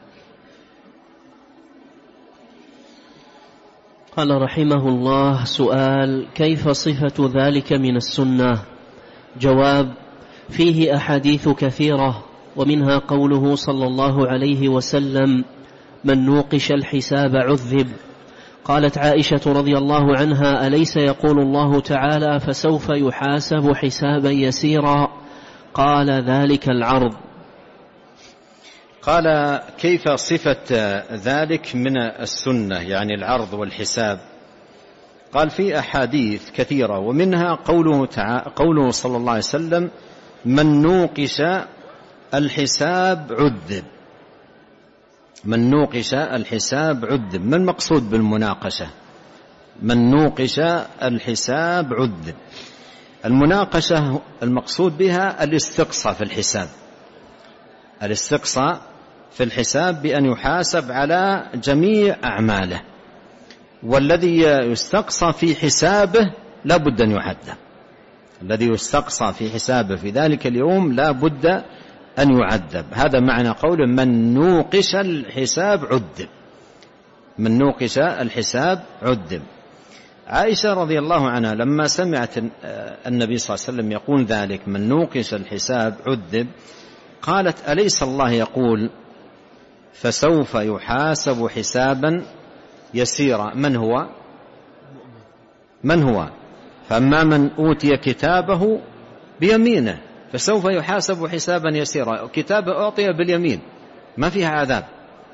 قال رحمه الله: سؤال: كيف صفة ذلك من السنة؟ جواب: فيه أحاديث كثيرة، ومنها قوله صلى الله عليه وسلم: من نوقش الحساب عذب. قالت عائشة رضي الله عنها: أليس يقول الله تعالى: فسوف يحاسب حسابا يسيرا؟ قال: ذلك العرض. قال: كيف صفة ذلك من السنة، يعني العرض والحساب؟ قال: في أحاديث كثيرة، ومنها قوله, تعالى قوله صلى الله عليه وسلم: من نوقش الحساب عذب. من نوقش الحساب عذب. ما المقصود بالمناقشة؟ من نوقش الحساب عذب. المناقشة المقصود بها الاستقصاء في الحساب، الاستقصاء في الحساب بأن يحاسب على جميع أعماله، والذي يستقصى في حسابه لا بد أن يعذب. الذي يستقصى في حسابه في ذلك اليوم لا بد أن يعذب. هذا معنى قول من نوقش الحساب عذب. من نوقش الحساب عذب. عائشة رضي الله عنها لما سمعت النبي صلى الله عليه وسلم يقول ذلك: من نوقش الحساب عذب، قالت: أليس الله يقول: فسوف يحاسب حسابا يسيرا؟ من هو؟ من هو؟ فأما من أوتي كتابه بيمينه فسوف يحاسب حسابا يسيرا. كتابه أعطي باليمين، ما فيها عذاب،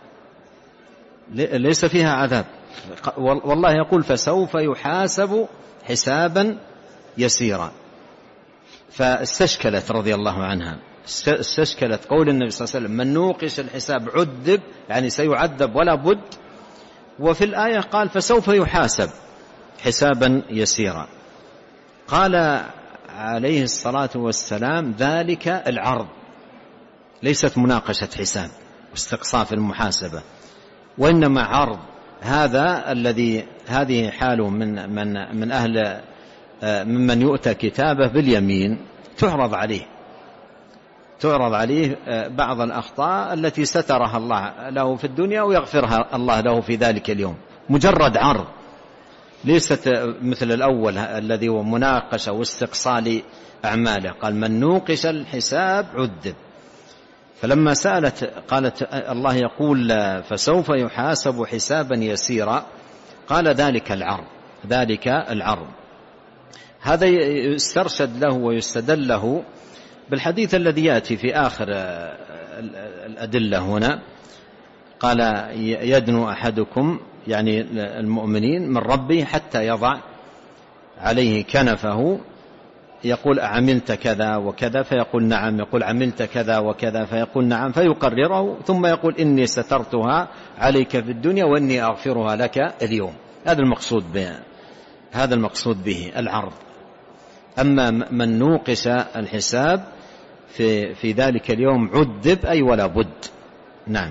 ليس فيها عذاب. والله يقول: فسوف يحاسب حسابا يسيرا. فاستشكلت رضي الله عنها، استشكلت قول النبي صلى الله عليه وسلم: من نوقش الحساب عذب، يعني سيعذب ولا بد، وفي الآية قال: فسوف يحاسب حسابا يسيرا. قال عليه الصلاة والسلام: ذلك العرض، ليست مناقشة حساب واستقصاء في المحاسبة، وإنما عرض. هذا الذي هذه حاله من من من أهل ممن يؤتى كتابه باليمين، تعرض عليه تعرض عليه بعض الأخطاء التي سترها الله له في الدنيا ويغفرها الله له في ذلك اليوم. مجرد عرض، ليست مثل الأول الذي هو مناقشة واستقصاء أعماله. قال: من نوقش الحساب عذب. فلما سألت قالت: الله يقول: فسوف يحاسب حسابا يسيرا. قال: ذلك العرض، ذلك العرض. هذا يسترشد له ويستدل له بالحديث الذي يأتي في آخر الأدلة هنا، قال يدنو أحدكم يعني المؤمنين من ربه حتى يضع عليه كنفه، يقول أعملت كذا وكذا فيقول نعم، يقول عملت كذا وكذا فيقول نعم، فيقرره ثم يقول إني سترتها عليك في الدنيا وإني أغفرها لك اليوم. هذا المقصود به، هذا المقصود به العرض. أما من نوقش الحساب في, في ذلك اليوم عذب أي ولا بد. نعم.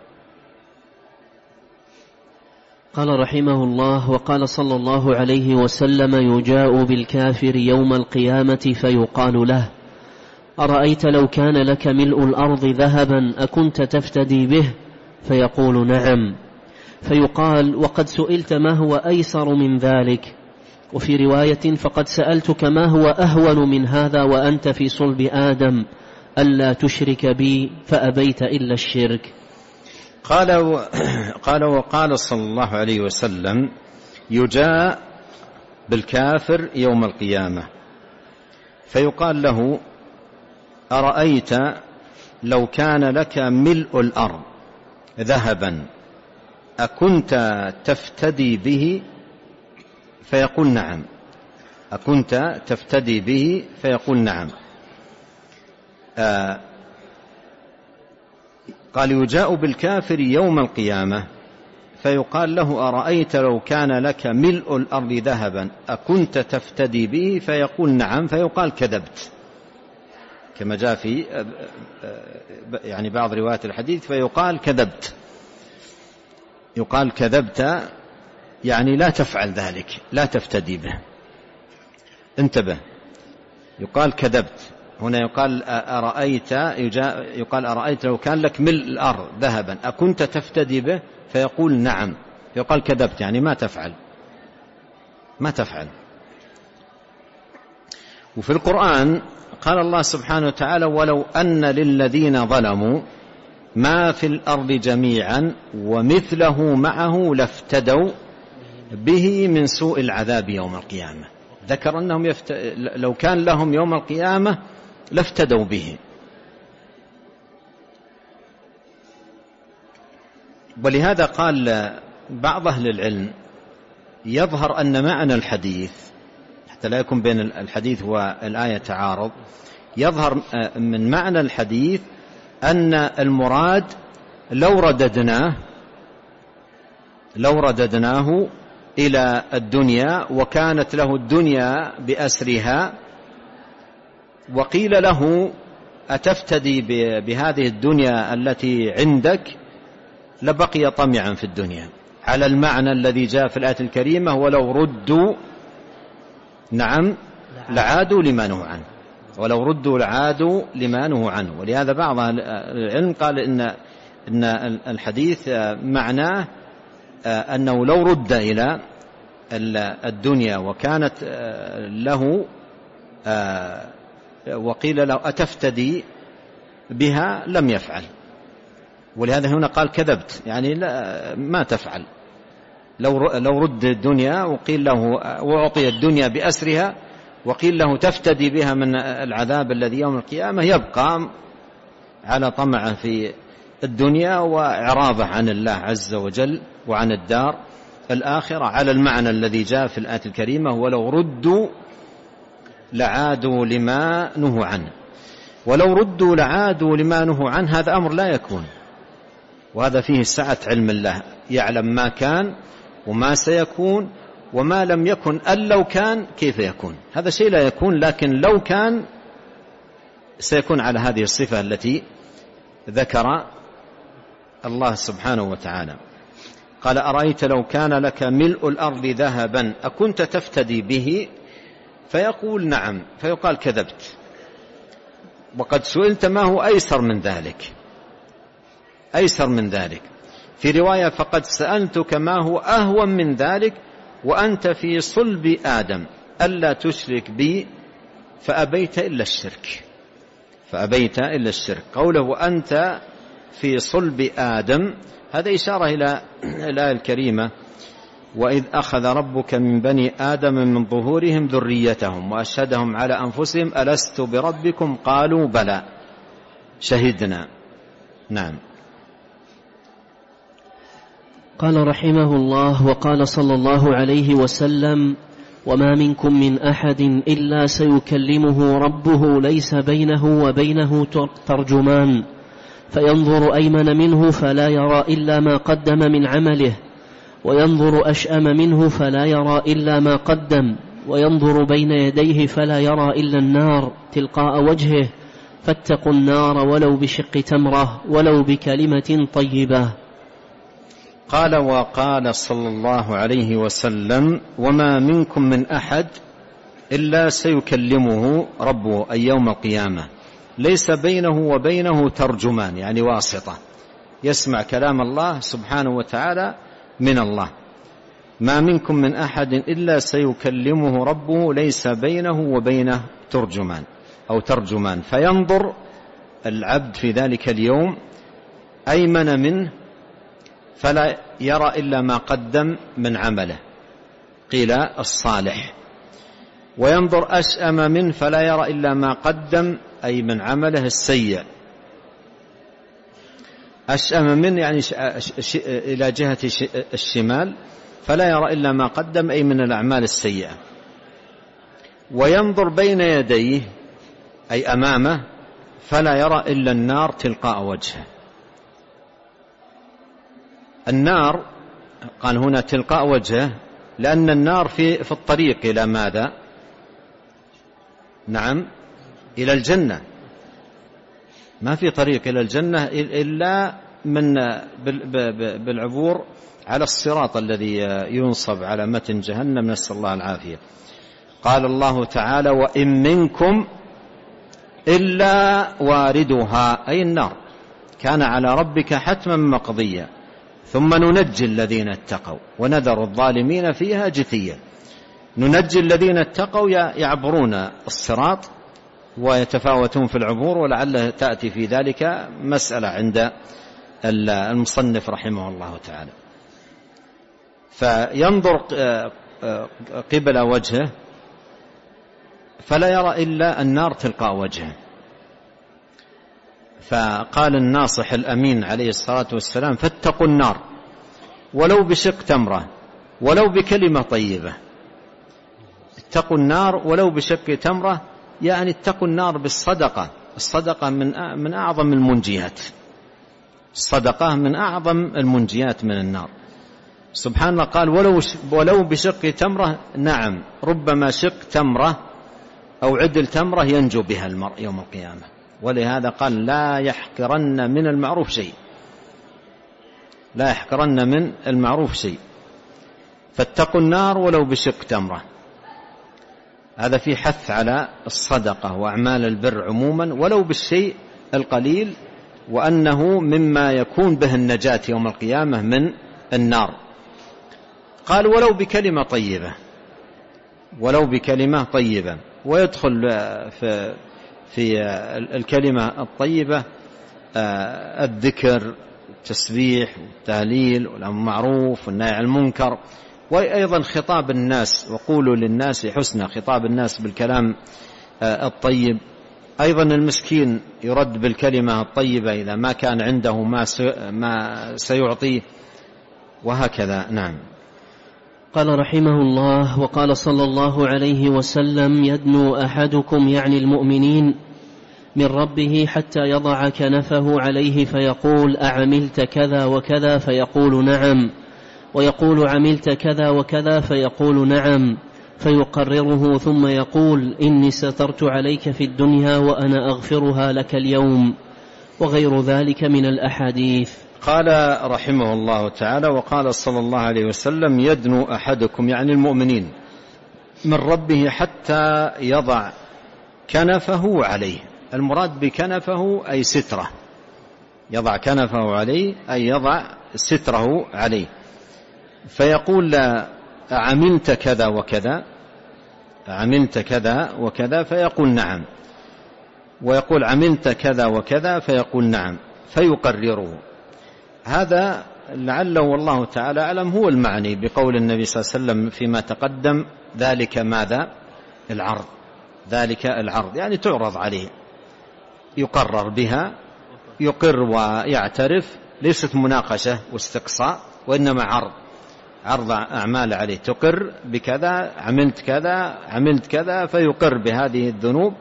قال رحمه الله: وقال صلى الله عليه وسلم: يجاء بالكافر يوم القيامة فيقال له: أرأيت لو كان لك ملء الأرض ذهبا أكنت تفتدي به؟ فيقول: نعم. فيقال: وقد سئلت ما هو أيسر من ذلك؟ وفي رواية: فقد سألتك ما هو أهون من هذا وأنت في صلب آدم ألا تشرك بي فأبيت إلا الشرك. قال قال وقال صلى الله عليه وسلم: يجاء بالكافر يوم القيامة فيقال له: أرأيت لو كان لك ملء الأرض ذهبا أكنت تفتدي به؟ فيقول نعم. أكنت تفتدي به؟ فيقول نعم. آه قال: يجاء بالكافر يوم القيامة فيقال له: أرأيت لو كان لك ملء الأرض ذهبا أكنت تفتدي به؟ فيقول نعم. فيقال: كذبت، كما جاء في يعني بعض روايات الحديث. فيقال: كذبت، يقال كذبت يعني لا تفعل ذلك، لا تفتدي به. انتبه، يقال كذبت هنا. يقال أرأيت يقال أرأيت لو كان لك ملء الأرض ذهبا أكنت تفتدي به؟ فيقول نعم. يقال كذبت يعني ما تفعل، ما تفعل. وفي القرآن قال الله سبحانه وتعالى: ولو أن للذين ظلموا ما في الأرض جميعا ومثله معه لافتدوا به من سوء العذاب يوم القيامة. ذكر أنهم يفت... لو كان لهم يوم القيامة لافتدوا به. ولهذا قال بعض أهل العلم: يظهر أن معنى الحديث، حتى لا يكون بين الحديث والآية تعارض، يظهر من معنى الحديث أن المراد لو رددناه لو رددناه إلى الدنيا وكانت له الدنيا بأسرها وقيل له: أتفتدي بهذه الدنيا التي عندك؟ لبقي طمعا في الدنيا، على المعنى الذي جاء في الآية الكريمة: ولو ردوا نعم لعادوا لما نهوا عنه، ولو ردوا لعادوا لما نهوا عنه. ولهذا بعض العلم قال إن إن الحديث معناه أنه لو رد إلى الدنيا وكانت له وقيل له: أتفتدي بها؟ لم يفعل. ولهذا هنا قال كذبت يعني لا ما تفعل. لو لو رد الدنيا وقيل له وأعطي الدنيا بأسرها وقيل له تفتدي بها من العذاب الذي يوم القيامة، يبقى على طمع في الدنيا وإعراضه عن الله عز وجل وعن الدار الآخرة، على المعنى الذي جاء في الآية الكريمة: ولو ردوا لعادوا لما نهوا عنه. ولو ردوا لعادوا لما نهوا عنه، هذا أمر لا يكون، وهذا فيه سعة علم الله، يعلم ما كان وما سيكون وما لم يكن. أن لو كان كيف يكون؟ هذا شيء لا يكون، لكن لو كان سيكون على هذه الصفة التي ذكر الله سبحانه وتعالى. قال: أرأيت لو كان لك ملء الأرض ذهبا أكنت تفتدي به؟ فيقول نعم. فيقال كذبت، وقد سئلت ما هو أيسر من ذلك، أيسر من ذلك. في رواية: فقد سألتك ما هو أهون من ذلك وأنت في صلب آدم ألا تشرك بي فأبيت إلا الشرك، فأبيت إلا الشرك. قوله وأنت في صلب آدم هذا إشارة إلى الآية الكريمة: وإذ أخذ ربك من بني آدم من ظهورهم ذريتهم وأشهدهم على أنفسهم ألست بربكم قالوا بلى شهدنا. نعم. قال رحمه الله: وقال صلى الله عليه وسلم: وما منكم من أحد إلا سيكلمه ربه ليس بينه وبينه ترجمان، فينظر أيمن منه فلا يرى إلا ما قدم من عمله، وينظر أشأم منه فلا يرى إلا ما قدم، وينظر بين يديه فلا يرى إلا النار تلقاء وجهه، فاتقوا النار ولو بشق تمرة ولو بكلمة طيبة. قال: وقال صلى الله عليه وسلم: وما منكم من أحد إلا سيكلمه ربه أي يوم القيامة ليس بينه وبينه ترجمان، يعني واسطة، يسمع كلام الله سبحانه وتعالى من الله. ما منكم من أحد إلا سيكلمه ربه ليس بينه وبينه ترجمان أو ترجمان، فينظر العبد في ذلك اليوم أيمن منه فلا يرى إلا ما قدم من عمله، قيل الصالح، وينظر أشأم منه فلا يرى إلا ما قدم أي من عمله السيء. أشأم منه يعني إلى جهة الشمال، فلا يرى إلا ما قدم أي من الأعمال السيئة. وينظر بين يديه أي أمامه فلا يرى إلا النار تلقاء وجهه. النار قال هنا تلقاء وجهه لأن النار في في الطريق إلى ماذا؟ نعم، إلى الجنة. ما في طريق إلى الجنة إلا من بالعبور على الصراط الذي ينصب على متن جهنم، نسأل الله العافية. قال الله تعالى: وإن منكم إلا واردها، أي النار كان على ربك حتما مقضيا، ثم ننجي الذين اتقوا ونذر الظالمين فيها جثيا. ننجي الذين اتقوا يعبرون الصراط ويتفاوتون في العبور، ولعل تأتي في ذلك مسألة عند المصنف رحمه الله تعالى. فينظر قبل وجهه فلا يرى إلا النار تلقاء وجهه. فقال الناصح الأمين عليه الصلاة والسلام: فاتقوا النار ولو بشق تمرة ولو بكلمة طيبة. اتقوا النار ولو بشق تمرة، يعني اتقوا النار بالصدقة. الصدقة من من أعظم المنجيات، الصدقة من أعظم المنجيات من النار. سبحان الله، قال ولو ولو بشق تمرة. نعم، ربما شق تمرة أو عدل تمرة ينجو بها المرء يوم القيامة. ولهذا قال: لا يحقرن من المعروف شيء، لا يحقرن من المعروف شيء. فاتقوا النار ولو بشق تمرة. هذا في حث على الصدقة وأعمال البر عموما ولو بالشيء القليل، وأنه مما يكون به النجاة يوم القيامة من النار. قال: ولو بكلمة طيبة، ولو بكلمة طيبة. ويدخل في في الكلمة الطيبة الذكر، التسبيح والتهليل والأمر بالمعروف والنهي عن المنكر، وأيضا خطاب الناس، وقولوا للناس حسنا، خطاب الناس بالكلام الطيب. أيضا المسكين يرد بالكلمة الطيبة إذا ما كان عنده ما سيعطيه، وهكذا. نعم. قال رحمه الله: وقال صلى الله عليه وسلم: يدنو أحدكم يعني المؤمنين من ربه حتى يضع كنفه عليه فيقول: أعملت كذا وكذا؟ فيقول: نعم. ويقول: عملت كذا وكذا؟ فيقول: نعم. فيقرره ثم يقول: إني سترت عليك في الدنيا وأنا أغفرها لك اليوم، وغير ذلك من الأحاديث. قال رحمه الله تعالى: وقال صلى الله عليه وسلم: يدنو أحدكم يعني المؤمنين من ربه حتى يضع كنفه عليه. المراد بكنفه أي ستره، يضع كنفه عليه أي يضع ستره عليه. فيقول: عملت كذا وكذا؟ عملت كذا وكذا؟ فيقول: نعم. ويقول: عملت كذا وكذا؟ فيقول: نعم. فيقرره. هذا لعله والله تعالى أعلم هو المعني بقول النبي صلى الله عليه وسلم فيما تقدم: ذلك ماذا؟ العرض. ذلك العرض يعني تعرض عليه، يقرر بها، يقر ويعترف، ليست مناقشة واستقصاء، وإنما عرض عرض أعمال عليه، تقر بكذا، عملت كذا عملت كذا، فيقر بهذه الذنوب،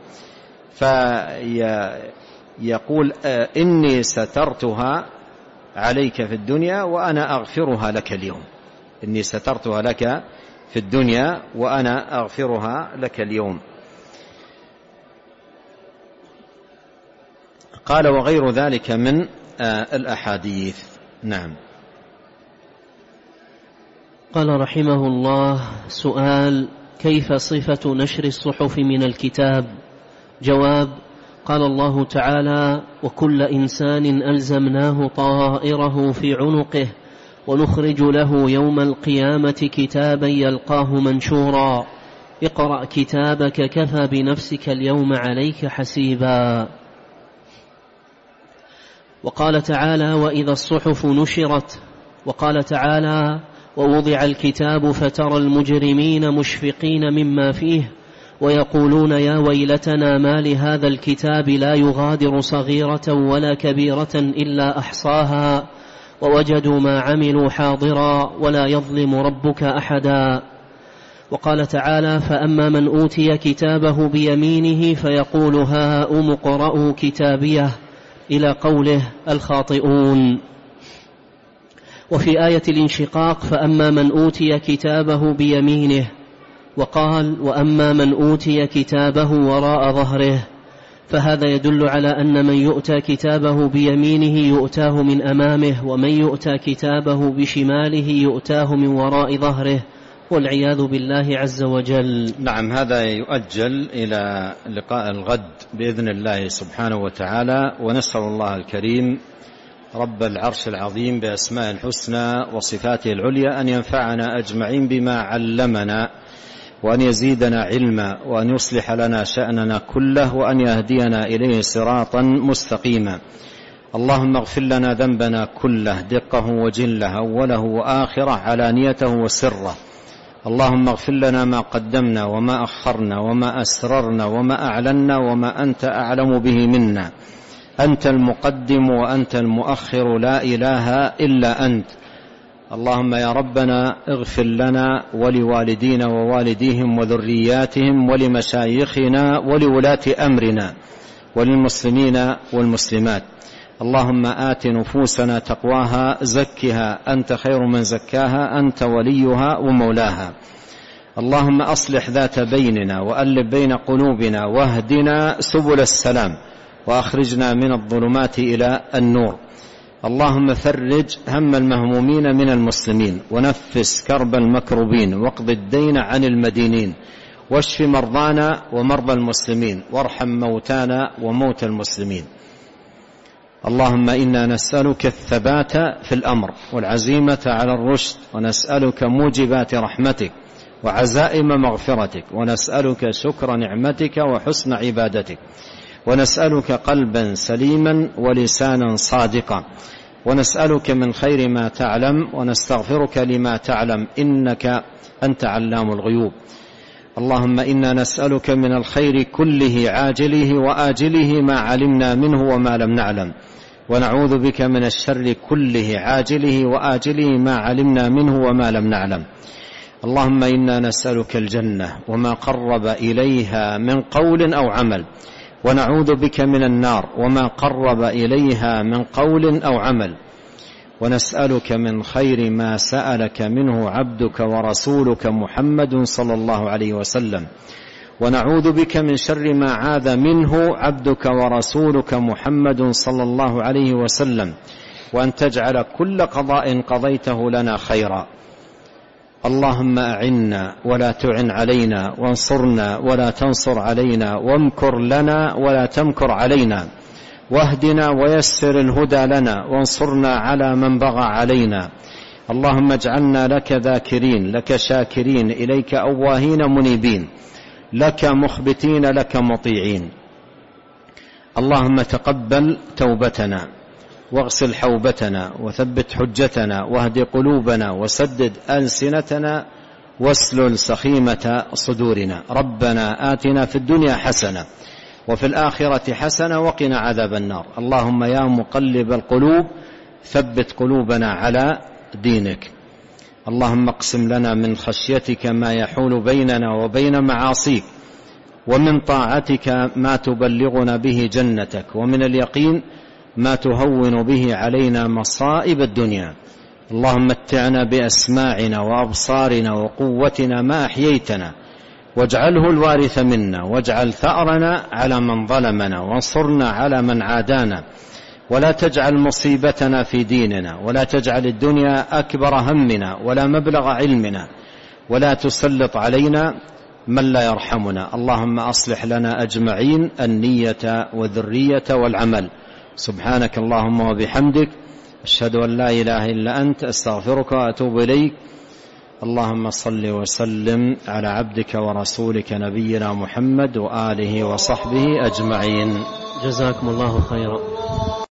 فيقول إني سترتها عليك في الدنيا وأنا أغفرها لك اليوم، إني سترتها لك في الدنيا وأنا أغفرها لك اليوم. قال وغير ذلك من الأحاديث. نعم. قال رحمه الله: سؤال: كيف صفة نشر الصحف من الكتاب؟ جواب: قال الله تعالى: وكل إنسان ألزمناه طائره في عنقه ونخرج له يوم القيامة كتابا يلقاه منشورا اقرأ كتابك كفى بنفسك اليوم عليك حسيبا. وقال تعالى: وإذا الصحف نشرت. وقال تعالى: ووضع الكتاب فترى المجرمين مشفقين مما فيه ويقولون يا ويلتنا ما لهذا الكتاب لا يغادر صغيرة ولا كبيرة إلا أحصاها ووجدوا ما عملوا حاضرا ولا يظلم ربك أحدا. وقال تعالى: فأما من أوتي كتابه بيمينه فيقول هاؤم اقرءوا كتابيه إلى قوله الخاطئون. وفي آية الانشقاق: فأما من أوتي كتابه بيمينه، وقال: وأما من أوتي كتابه وراء ظهره، فهذا يدل على أن من يؤتى كتابه بيمينه يؤتاه من أمامه، ومن يؤتى كتابه بشماله يؤتاه من وراء ظهره، والعياذ بالله عز وجل. نعم، هذا يؤجل إلى لقاء الغد بإذن الله سبحانه وتعالى، ونسأل الله الكريم رب العرش العظيم بأسماء الحسنى وصفاته العليا أن ينفعنا أجمعين بما علمنا، وأن يزيدنا علما، وأن يصلح لنا شأننا كله، وأن يهدينا إليه صراطا مستقيما. اللهم اغفر لنا ذنبنا كله دقه وجله أوله وآخره علانيته وسره. اللهم اغفر لنا ما قدمنا وما أخرنا وما أسررنا وما أعلنا وما أنت أعلم به منا. أنت المقدم وأنت المؤخر، لا إله إلا أنت. اللهم يا ربنا اغفر لنا ولوالدينا ووالديهم وذرياتهم ولمشايخنا ولولاة أمرنا وللمسلمين والمسلمات. اللهم آت نفوسنا تقواها زكها أنت خير من زكاها أنت وليها ومولاها. اللهم أصلح ذات بيننا وألف بين قلوبنا واهدنا سبل السلام وأخرجنا من الظلمات إلى النور. اللهم فرج هم المهمومين من المسلمين ونفس كرب المكروبين واقض الدين عن المدينين واشف مرضانا ومرضى المسلمين وارحم موتانا وموتى المسلمين. اللهم إنا نسألك الثبات في الأمر والعزيمة على الرشد، ونسألك موجبات رحمتك وعزائم مغفرتك، ونسألك شكر نعمتك وحسن عبادتك، ونسألك قلبا سليما ولسانا صادقا، ونسألك من خير ما تعلم ونستغفرك لما تعلم إنك أنت علام الغيوب. اللهم إنا نسألك من الخير كله عاجله وآجله ما علمنا منه وما لم نعلم، ونعوذ بك من الشر كله عاجله وآجله ما علمنا منه وما لم نعلم. اللهم إنا نسألك الجنة وما قرب إليها من قول أو عمل، ونعوذ بك من النار وما قرب إليها من قول أو عمل، ونسألك من خير ما سألك منه عبدك ورسولك محمد صلى الله عليه وسلم، ونعوذ بك من شر ما عاذ منه عبدك ورسولك محمد صلى الله عليه وسلم، وأن تجعل كل قضاء قضيته لنا خيرا. اللهم أعنا ولا تعن علينا، وانصرنا ولا تنصر علينا، وامكر لنا ولا تمكر علينا، واهدنا ويسر الهدى لنا، وانصرنا على من بغى علينا. اللهم اجعلنا لك ذاكرين، لك شاكرين، إليك أواهين منيبين، لك مخبتين، لك مطيعين. اللهم تقبل توبتنا واغسل حوبتنا وثبت حجتنا واهد قلوبنا وسدد ألسنتنا واسلل سخيمة صدورنا. ربنا آتنا في الدنيا حسنة وفي الآخرة حسنة وقنا عذاب النار. اللهم يا مقلب القلوب ثبت قلوبنا على دينك. اللهم اقسم لنا من خشيتك ما يحول بيننا وبين معاصيك، ومن طاعتك ما تبلغنا به جنتك، ومن اليقين ما تهون به علينا مصائب الدنيا. اللهم متعنا بأسماعنا وأبصارنا وقوتنا ما أحييتنا، واجعله الوارث منا، واجعل ثأرنا على من ظلمنا، وانصرنا على من عادانا، ولا تجعل مصيبتنا في ديننا، ولا تجعل الدنيا أكبر همنا ولا مبلغ علمنا، ولا تسلط علينا من لا يرحمنا. اللهم أصلح لنا أجمعين النية والذرية والعمل. سبحانك اللهم وبحمدك، أشهد أن لا إله إلا أنت، أستغفرك وأتوب إليك. اللهم صل وسلم على عبدك ورسولك نبينا محمد وآله وصحبه أجمعين. جزاكم الله خيرا.